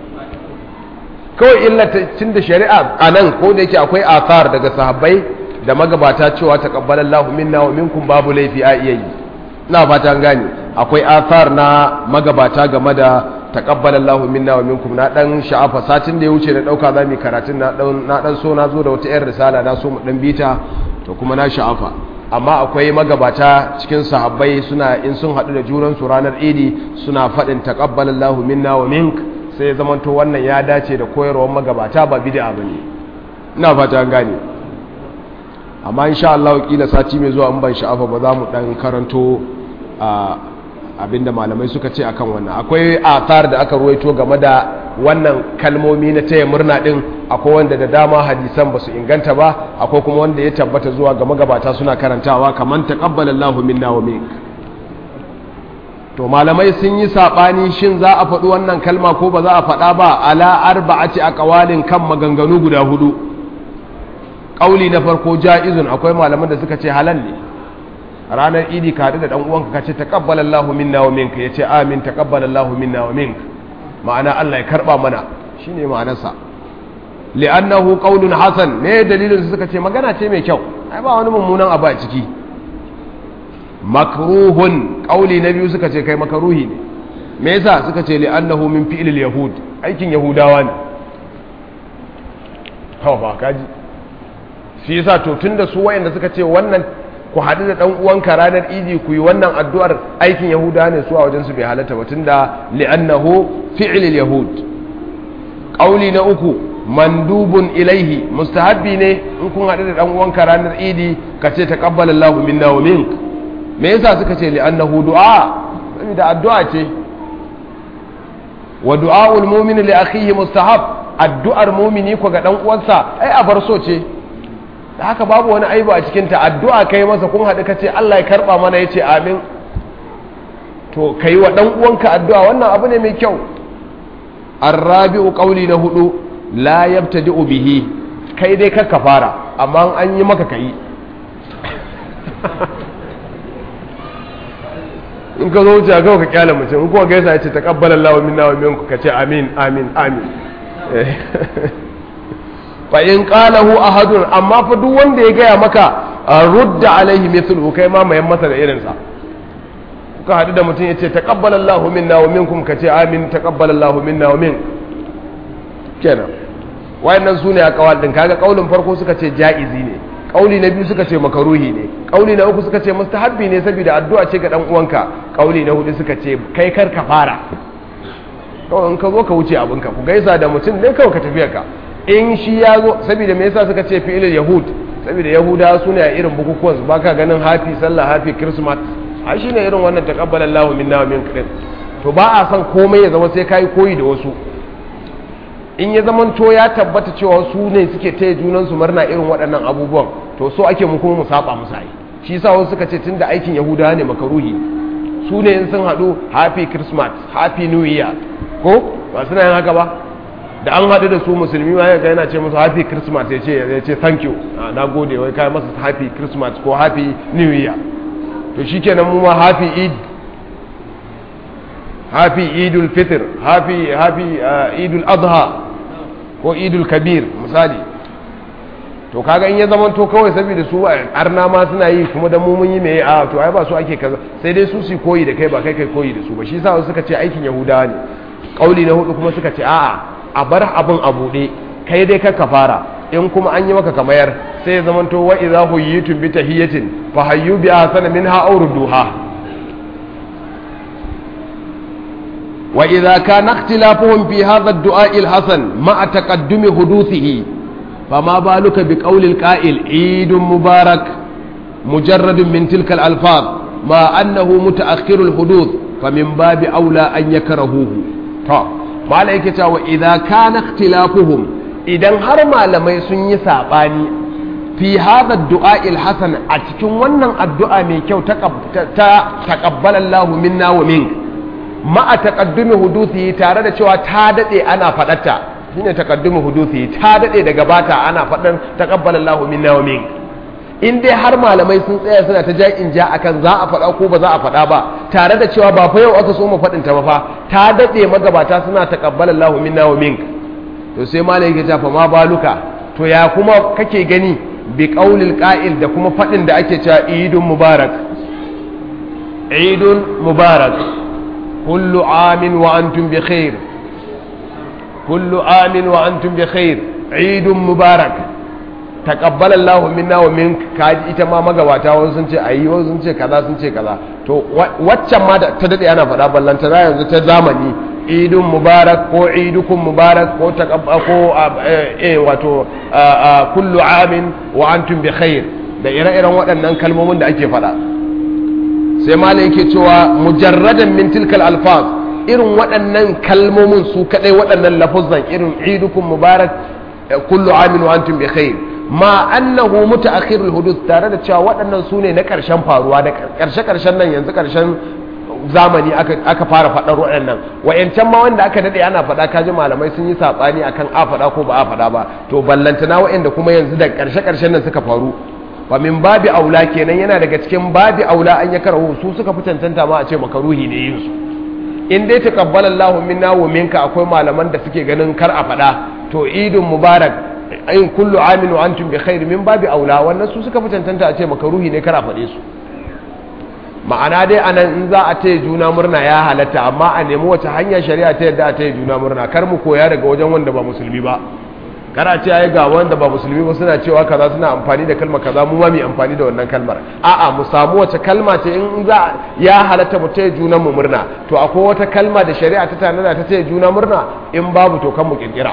kawai illacin da shari'a anan ko da yake akwai athar daga sahabbai da magabata cewa taqabbalallahu minna wa minkum babu laifi a iya yi ina fata gane akwai athar na magabata game da taqabbalallahu minna wa minkum na dan sha'afa satin da ya wuce da dauka zamu karatun na dan so na zo da wata yar risala na so mu dan bita to kuma na sha'afa amma akwai magabata cikin sahabbai suna in sun hadu da juran su ranar idi suna fadin taqabbalallahu minna wa mink sai zamanto wannan ya dace da koyarwar magabata ba bid'a bane ina fata gane amma insha Allah kila sati mai zuwa in ban sha'afa ba za mu dan karanto abinda malamai suka ce akan wannan akwai athar da aka ruwaito game da wannan kalmomi na taya murna din akwai wanda da dama hadisan ba su inganta ba akwai kuma wanda ya tabbata zuwa ga magabata suna karantawa kaman taqabbalallahu minna wa mink. To malamai sun yi sabani shin za a faɗi wannan kalma ko ba za a faɗa ba ala arba'ati aqwalin kan maganganu guda hudu. Kauli na farko ja'izun akwai malaman da suka ce halal ne ranar idi ka haɗu da ɗan uwanka ka ce taqabbalallahu minna wa minka yace amin taqabbalallahu minna wa minka ma'ana Allah ya karba mana shine ma'anarsa li'annahu qaulun hasan ne dalilin suka ce magana ce mai kyau ai ba wani mummunan abu a ciki. Makruhun qauli na biyu suka ce kai makruhi ne me yasa suka ce li'annahu min fi'lil yahud aikin yahudawa ne to ba kaji shi yasa to tunda su wayanda suka ce wannan ku haɗu da ɗan uwanka ranar idi ku yi wannan addu'ar aikin yahuda ne su a wajen su bai halatta ba tunda li'annahu fi'lil yahud. Qauli na uku mandubun ilaihi mustahabbi ne in kun haɗu da ɗan uwanka ranar idi ka ce taqabbalallahu minna wa mink me yasa suka ce li'annahu du'a saboda addu'a ce wa du'aul mu'min li akhihi mustahab addu'ar mu'mini ko ga ɗan uwansa ai a bar so ce da haka babu wani aibu a cikinta addu'a kai masa kun haɗu ka ce Allah ya karɓa mana ya ce amin to ka yi wa ɗan uwanka addu'a wannan abu ne mai kyau. Arrabi'u ƙauli na hudu la yabtadi'u bihi kai dai ka fara amma an yi maka kai in ka zo wuce ga ka kyale mutum in kuma gaisa ya ce taqabbalallahu minna wa minkum ka ce amin amin amin fa in qalahu ahadun amma fa duk wanda ya gaya maka rudda alaihi mithluhu kai ma mayan masa da irin sa kuka hadu da mutum yace taqabbalallahu minna wa minkum kace amin taqabbalallahu minna wa min kenan wayannan sune akawal din kaga kaulin farko suka ce jaizi ne kauli na biyu suka ce makaruhi ne kauli na uku suka ce mustahabbi ne saboda addu'a ce ga dan uwanka kauli na hudu suka ce kai kar ka fara kawai in ka zo ka wuce abinka ku gaisa da mutum ne kawai ka tafiya ka in shi ya zo saboda me yasa suka ce fi'ilul yahud saboda yahudawa sune a irin bukukuwan su baka ganin happy sallah happy christmas ai shine irin wannan taqabbalallahu minna wa minkum to ba a son komai ya zama sai kai koyi da wasu. In ya zama to ya tabbata cewa su ne suke taya junansu murna irin waɗannan abubuwan, to so ake mu kuma mu saba musu ai. Shi yasa wasu suka ce tunda aikin Yahudawa ne makaruhi, su ne in sun haɗu happy Christmas, happy New Year, ko ba suna yin haka ba? Da an haɗu da su musulmi ma yaga yana ce musu happy Christmas, ya ce thank you, na gode, wai kai masa happy Christmas ko happy New Year. To shikenan mu ma happy Eid, happy Eidul Fitr, happy Eidul Adha ko Eidul Kabir misali. To kaga in ya zaman to kawai saboda su arna ma suna yi kuma da mu mun yi me a to ai ba su ake kaza, sai dai su koyi da kai ba kai koyi da su ba. Shi yasa wasu suka ce aikin Yahudawa ne. Kauli na hudu kuma suka ce a'a, a bar abin a buɗe, kai dai ka fara, in kuma an yi maka kamayar sai ya zama to wa idza huyitum bi tahiyatin fa hayyu bi ahsana minha aw rudduha. wa idza kana ikhtilafuhum fi hadha ad-du'a al-hasan ma'a taqaddumi huduthihi fama baluka bi qawli al-qa'il eid mubarak mujarrad min tilka al-alfaz ma annahu mutaakhir al-huduth famin babi aula an yakrahuhu. to malai yake cewa idza kana ikhtilafuhum, idan har malamai sun yi sabani fi hadha ad-du'a al-hasan, a cikin wannan addu'a mai kyau ta taqabbala Allahu minna wa mink, ma'a taqaddumi huduthi, tare da cewa ta dade ana fadarta, shine taqaddumi huduthi, ta dade daga bata ana fadan taqabbala Allahu minna wa mink. In dai har malamai sun tsaya suna ta ja'in ja akan za a faɗa ko ba za a faɗa ba, tare da cewa ba fa yau aka so mu faɗin ta ba fa, ta daɗe magabata suna taqabbala Allahu minna wa mink. To sai malai ya fa ma baluka, to ya kuma kake gani bi qaulil qa'il, da kuma faɗin da ake cewa idun mubarak, idun mubarak, kullu amin wa antum bi khair, kullu amin wa antum bi khair, idun mubarak, taqabbala Allahu minna wa mink. Kaji ita ma magabata wasu sun ce ayi, wasu sun ce kaza, sun ce kaza. To waccan ma ta dade ana faɗa, ballanta za yanzu ta zamani, idun mubarak ko idukum mubarak ko wato kullu amin wa antum bi khair, da ire-iren waɗannan kalmomin da ake faɗa. sai malai yake cewa mujarradan min tilkal alfaz, irin waɗannan kalmomin su kadai, waɗannan lafuzan irin idukum mubarak, kullu amin wa antum bi khair, ma annahu mutaakhirul hudud, tare da cewa waɗannan su ne na ƙarshen faruwa, da ƙarshen nan yanzu ƙarshen zamani aka fara faɗar waɗannan. Wa'yancan ma wanda aka daɗe ana faɗa, kaji malamai sun yi saɓani akan a faɗa ko ba a faɗa ba, to ballantana wa'yanda kuma yanzu da ƙarshen nan suka faru. Fa min babi aula kenan, yana daga cikin babi aula an ya karahu, su suka fi cancanta ma a ce makaruhi ne yin su. In dai taqabbala Allahu minna wa minka, akwai malaman da suke ganin kar a faɗa, to idun mubarak, ayin kullu amin wa antum bi khair, min babi aula, wannan su suka fi cancanta a ce makaruhi ne kar a faɗe su. Ma'ana dai anan in za a taya juna murna ya halatta, amma a nemi wace hanya shari'a ta yadda a taya juna murna, kar mu koya daga wajen wanda ba musulmi ba. Kana ce ai ga wanda ba musulmi ba suna cewa kaza, suna amfani da kalma kaza, mu ma mu amfani da wannan kalmar. A'a, mu samu wace kalma ce in za ya halatta mu taya junan mu murna, to akwai wata kalma da shari'a ta tanada ta taya juna murna, in babu to kan mu kirkira.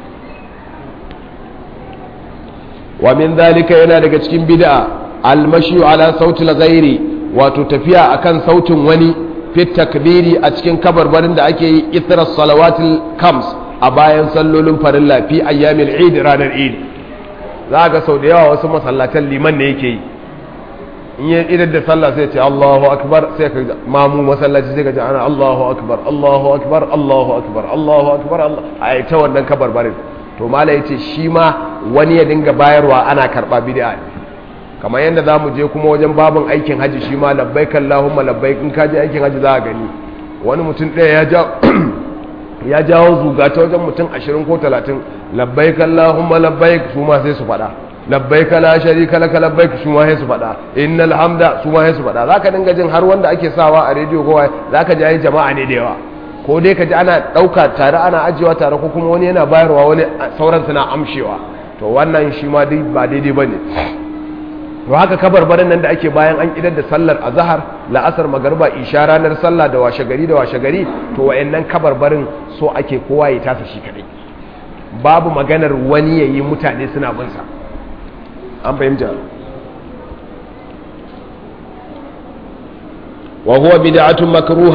Wa min zalika, yana daga cikin bid'a al-mashyu ala sautil ghairi, wato tafiya akan sautin wani, fit takbiri, a cikin kabarbarin da ake yi ithra salawatil khams, a bayan sallolin farilla, fi ayyamil eid, ranar eid. Za ga sau da yawa wasu masallatan liman ne yake yi, in yi idar da sallah sai ce Allahu akbar, sai ka mamu masallaci sai ka ji ana Allahu akbar, Allahu akbar, Allahu akbar, Allahu akbar, a ta wannan kabarbarin. To mala yace shi ma wani ya dinga bayarwa ana karba bid'a ne. Kamar yadda za mu je kuma wajen babin aikin haji, shi ma labbaik Allahumma labbaik, in ka je aikin haji za a gani wani mutum ɗaya ya jawo zuga ta wajen mutum 20 ko 30, labbaik Allahumma labbaik, su ma sai su faɗa, labbaik la sharika laka labbaik, su ma sai su faɗa, innal hamda, su ma sai su faɗa. Zaka dinga jin har wanda ake sawa a rediyo kowa, zaka ji ai jama'a ne da yawa, ko dai ka ji ana ɗauka tare, ana ajiyewa tare, ko kuma wani yana bayarwa, wani sauran suna amshewa. To wannan shi ma dai ba daidai bane. To haka kabarbarin nan da ake bayan an idar da sallar azhar, la'asar, magariba, isha, ranar sallah da washe gari, to wayannan kabarbarin so ake kowa ya tasa shi kadai, babu maganar wani yayi mutane suna bin sa. An fahimta. wa huwa bid'atun makruha,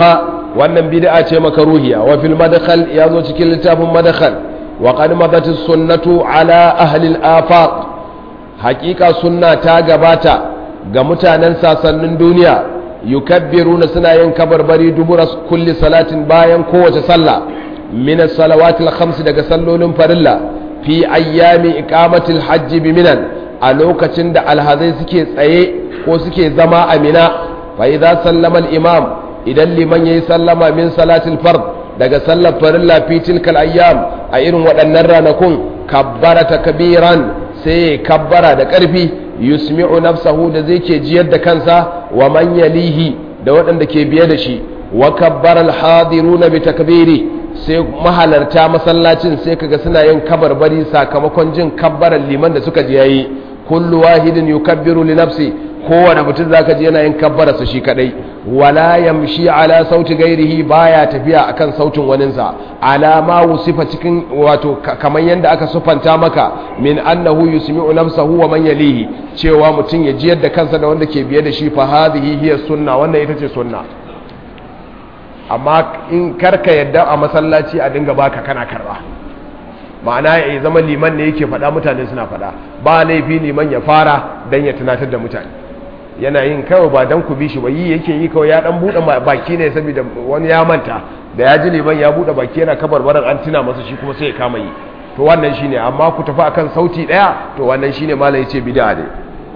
wannan bid'a ce makaruhiya wa fil madkhal yazo cikin littafin madkhal wa qad madat sunnatu ala ahli al-afaq haqiqa sunna ta gabata ga mutanen sasannin duniya yukabbiruna suna yin kabarbari dubura kulli salatin bayan kowace sallah min as-salawatil khams daga sallolin farilla fi ayyami iqamatil hajji bi minan a lokacin da alhazai suke tsaye ko suke zama a mina fa idza sallama al-imam idan liman yayi sallama min salatil fard daga sallar farilla fi tilkal ayyam a irin waɗannan ranakun kabbara takbiran sai kabbara da ƙarfi yusmi'u nafsahu da zai ke jiyar da kansa wa man yalihi da waɗanda ke biye da shi wa kabbara al-hadiruna bi takbiri sai mahalarta masallacin sai kaga suna yin kabarbari sakamakon jin kabbaran liman da suka ji yayi kullu wahidin yukabbiru li nafsi kowane mutum zaka ji yana yin kabbara sa shi kadai wala yamshi ala sauti gairihi baya tafiya akan sautin waninsa alama wusifa cikin wato kamar yanda aka sufanta maka min annahu yusmi'u nafsahu wa man yalihi cewa mutum ya jiyar da kansa da wanda ke biye da shi fa hadhihi hiya sunna wannan ita ce sunna amma in karka yadda a masallaci a dinga baka kana karba ma'ana ya zama liman ne yake faɗa mutane suna faɗa ba laifi liman ya fara dan ya tunatar da mutane yana yin kawai ba dan ku bi shi ba yi yake yi kawai ya dan buɗe baki ne saboda wani ya manta da ya ji liman ya buɗe baki yana kabarbaran an tuna masa shi kuma sai ya kama yi to wannan shine amma ku tafi akan sauti daya to wannan shine malai yace bid'a ne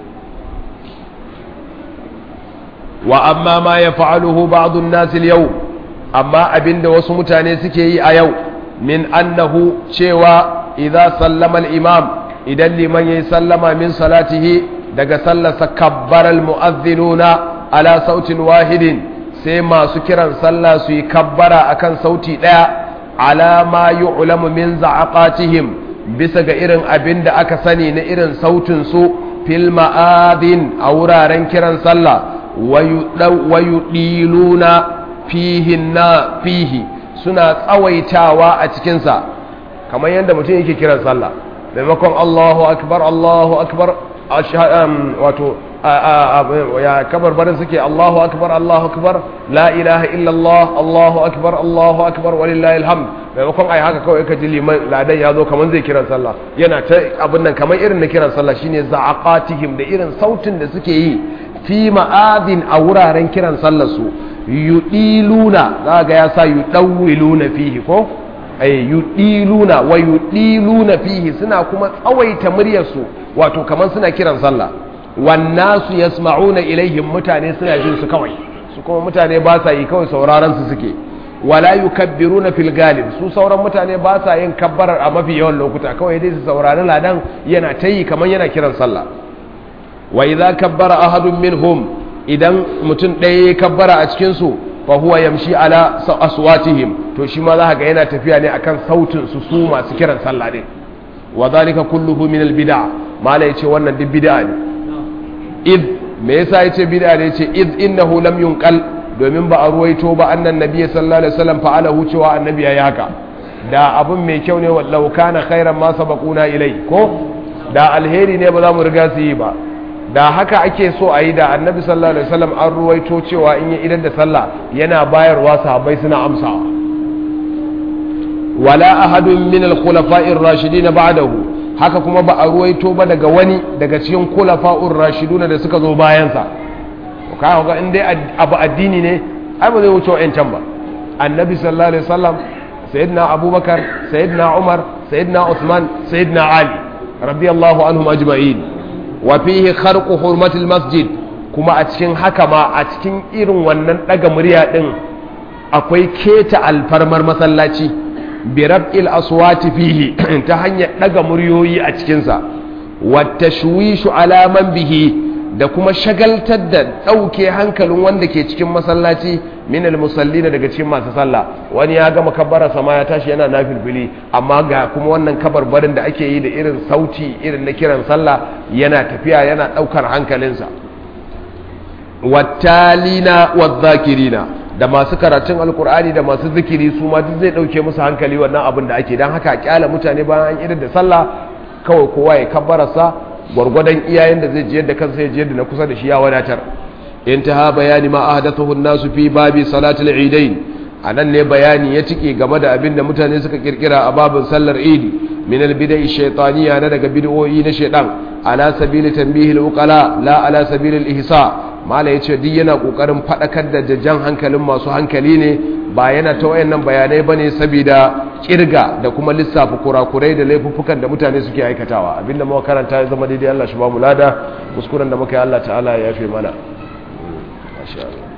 wa amma ma yaf'aluhu ba'd an-nas al-yawm amma abinda wasu mutane suke yi a yau min annahu cewa idza sallama al-imam idan liman yayi sallama min salatihi daga sallarsa kabbara al-mu'adhdhinuna ala sautin wahidin sai masu kiran sallah su yi kabbara akan sauti daya ala ma yu'lamu min za'aqatihim bisa ga irin abinda aka sani na irin sautin su fil ma'adin a wuraren kiran sallah wayudiluna fihi suna tsawaitawa a cikinsa kamar yadda mutum yake kiran sallah maimakon Allahu akbar wato ya kabarbarin suke Allahu akbar la ilaha illallah Allahu akbar walillahi alhamd maimakon ai haka kawai ka ji liman ladan ya zo kamar zai kiran sallah yana ta abin nan kamar irin na kiran sallah shine za'aqatihim da irin sautin da suke yi fi ma'adin a wuraren kiran sallar su yudiluna za ga ya sa yudawiluna fihi ko ay yudiluna wa yudiluna fihi suna kuma tsawaita muryar su wato kaman suna kiran sallah wannasu yasma'una ilaihim mutane suna jin su kawai su kuma mutane ba sa yi kawai sauraron su suke wala yukabbiruna fil galib su sauran mutane ba sa yin kabbarar a mafi yawan lokuta kawai dai su saurari ladan yana tayi kaman yana kiran sallah wa idza kabbara ahadun minhum idan mutum ɗaya ya kabbara a cikinsu fa huwa yamshi ala aswatihim to shi ma za ga yana tafiya ne akan sautin su su masu kiran sallah ne wa zalika kulluhu min al bid'a mala yace wannan duk bid'a ne id me yasa yace bid'a ne yace id innahu lam yunqal domin ba a ruwaito ba annan nabiy sallallahu alaihi wasallam fa'alahu cewa annabi yayi haka da abun mai kyau ne wallau kana khairan ma sabaquna ilai ko da alheri ne ba za mu riga su yi ba da haka ake so a yi da annabi sallallahu alaihi wasallam an ruwaito cewa in yi idan da sallah yana bayarwa sahabbai suna amsawa wala ahadun min al-khulafa'ir rashidin ba'dahu haka kuma ba a ruwaito ba daga wani daga cikin khulafa'ur rashidun da suka zo bayan sa ka ga in dai abu addini ne ai ba zai wuce wa'ancan ba annabi sallallahu alaihi wasallam sayyidina abubakar sayyidina umar sayyidina usman sayyidina ali radiyallahu anhum ajma'in wa fihi kharqu hurmatil masjid kuma a cikin haka ma a cikin irin wannan daga murya din akwai keta alfarmar masallaci bi rab'il aswati fihi ta hanyar daga muryoyi a cikin sa wa tashwishu ala man bihi da kuma shagaltar da dauke hankalin wanda ke cikin masallaci min almusallina daga cikin masu sallah wani ya gama kabbara sama ya tashi yana nafilfili amma ga kuma wannan kabarbarin da ake yi da irin sauti irin na kiran sallah yana tafiya yana daukar hankalinsa wattalina wadhakirina da masu karatun alkur'ani da masu zikiri su ma duk zai dauke musu hankali wannan abin da ake dan haka kyala mutane bayan an idar da sallah kawai kowa ya kabbararsa gwargwadon iyayen da zai jiyar da kansa ya jiyar da na kusa da shi ya wadatar انتهى بيان ما أحدثه الناس في باب صلاة العيدين a nan ne bayani ya cike game da abin da mutane suka kirkira a babin sallar idi min albidai shaytaniya na daga bid'o'i na shaytan ala sabili tanbihil uqala la ala sabilil ihsa mala yace duk yana kokarin fadakar da jan hankalin masu hankali ne ba yana ta wayannan bayanai bane saboda kirga da kuma lissafa kurakurai da laifuffukan da mutane suke aikatawa abinda muka karanta ya zama daidai Allah shi ba mu lada kuskuren da muka yi Allah ta'ala ya yafe mana masha Allah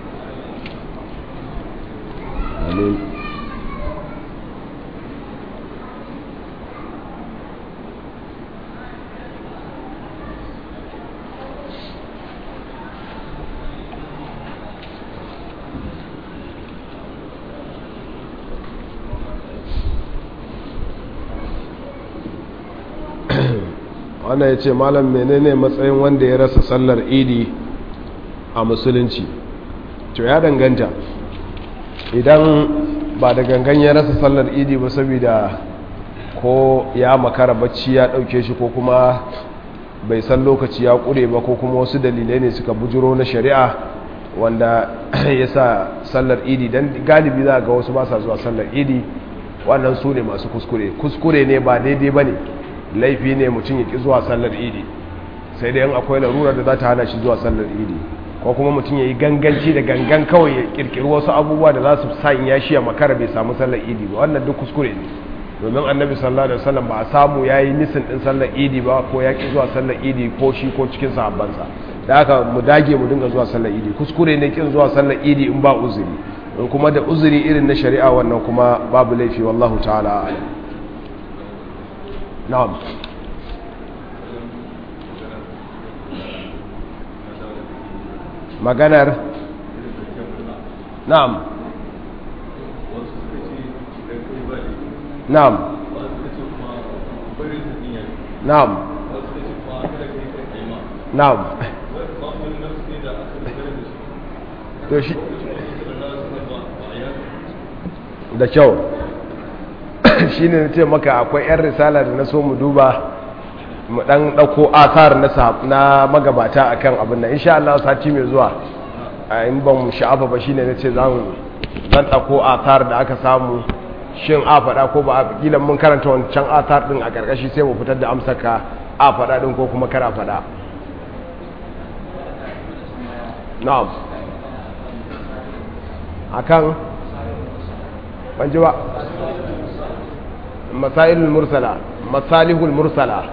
amin wannan ya ce malam menene matsayin wanda ya rasa sallar idi a musulunci to ya danganta idan ba da gangan ya rasa sallar idi ba saboda ko ya makara bacci ya dauke shi ko kuma bai san lokaci ya kure ba ko kuma wasu dalilai ne suka bujuro na shari'a wanda ya sa sallar idi dan galibi za ga wasu ba sa zuwa sallar idi wannan su ne masu kuskure ne ba daidai ba ne laifi ne mutum ya ƙi zuwa sallar idi sai dai akwai larurar da za ta hana shi zuwa sallar idi ko kuma mutum ya yi ganganci da gangan kawai ya ƙirƙiri wasu abubuwa da za su sa in ya shi ya makara bai samu sallar idi ba wannan duk kuskure ne domin annabi sallallahu alaihi wasallam ba a samu ya yi nisan ɗin sallar idi ba ko ya ƙi zuwa sallar idi ko shi ko cikin sahabbansa da haka mu dage mu dinga zuwa sallar idi kuskure ne ƙin zuwa sallar idi in ba uzuri in kuma da uzuri irin na shari'a wannan kuma babu laifi wallahu ta'ala a'lam na'am maganar na'am na'am na'am na'am to shi da kyau shi ne na ce maka akwai 'yan risala da na so mu duba mu dan dauko asar na magabata akan abin nan insha Allah sati mai zuwa in ban sha'afa ba shine nace zan dauko asar da aka samu shin a fada ko ba a kila mun karanta wancan asar din a karkashi sai mu fitar da amsar ka a fada din ko kuma kara fada na'am akan banji ba masailul mursala masalihul mursala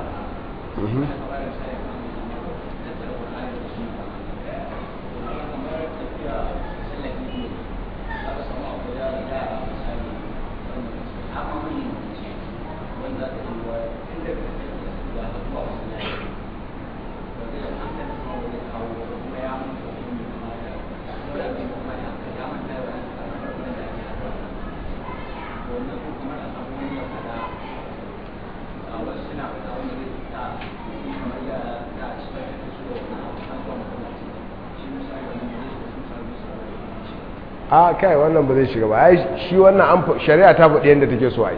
a kai wannan ba zai shiga ba ai shi wannan shari'a ta faɗi yadda take so ai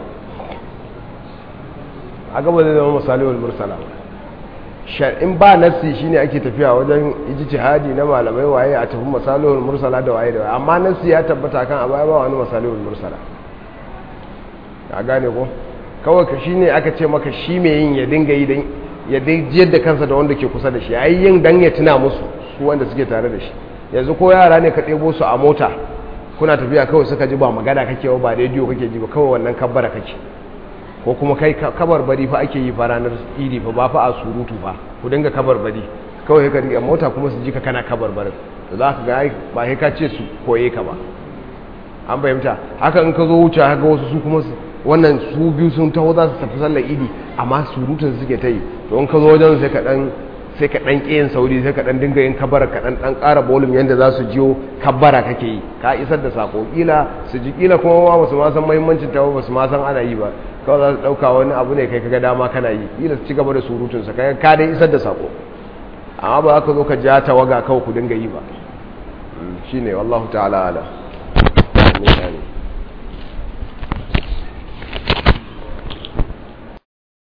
a gaba zai zama masalihul mursala in ba nassi shine ake tafiya wajen ijtihadi na malamai waye a tafi masalihul mursala da waye da waye amma nassi ya tabbata kan a baya ba wani masalihul mursala ka gane ko kawai ka shine aka ce maka shi mai yin ya dinga yi dan ya jiyar da kansa da wanda ke kusa da shi ai yin dan ya tuna musu su wanda suke tare da shi yanzu ko yara ne ka ɗebo su a mota kuna tafiya kawai suka ji ba magana kake ba rediyo kake ji ba kawai wannan kabbara kake ko kuma kai kabarbari fa ake yi fa ranar idi fa ba fa a surutu fa ku dinga kabarbari kawai ka dinga mota kuma su ji ka kana kabarbarin da za ka ga ba sai ka ce su koye ka ba an fahimta haka in ka zo wuce haka wasu su kuma wannan su biyu sun taho za su tafi sallar idi amma surutun suke ta yi to in ka zo wajen sai ka dan kiyin sauri sai ka dan dinga yin kabara ka dan ƙara volume yanda za su jiyo kabbara kake yi ka isar da sako kila su ji kila kuma ba su ma san muhimmancin ta ba su ma san ana yi ba kawai za su dauka wani abu ne kai kaga dama kana yi kila su ci gaba da surutun sa kai ka dai isar da sako amma ba ka zo ka ja tawaga kawai ku dinga yi ba shine wallahu ta'ala ala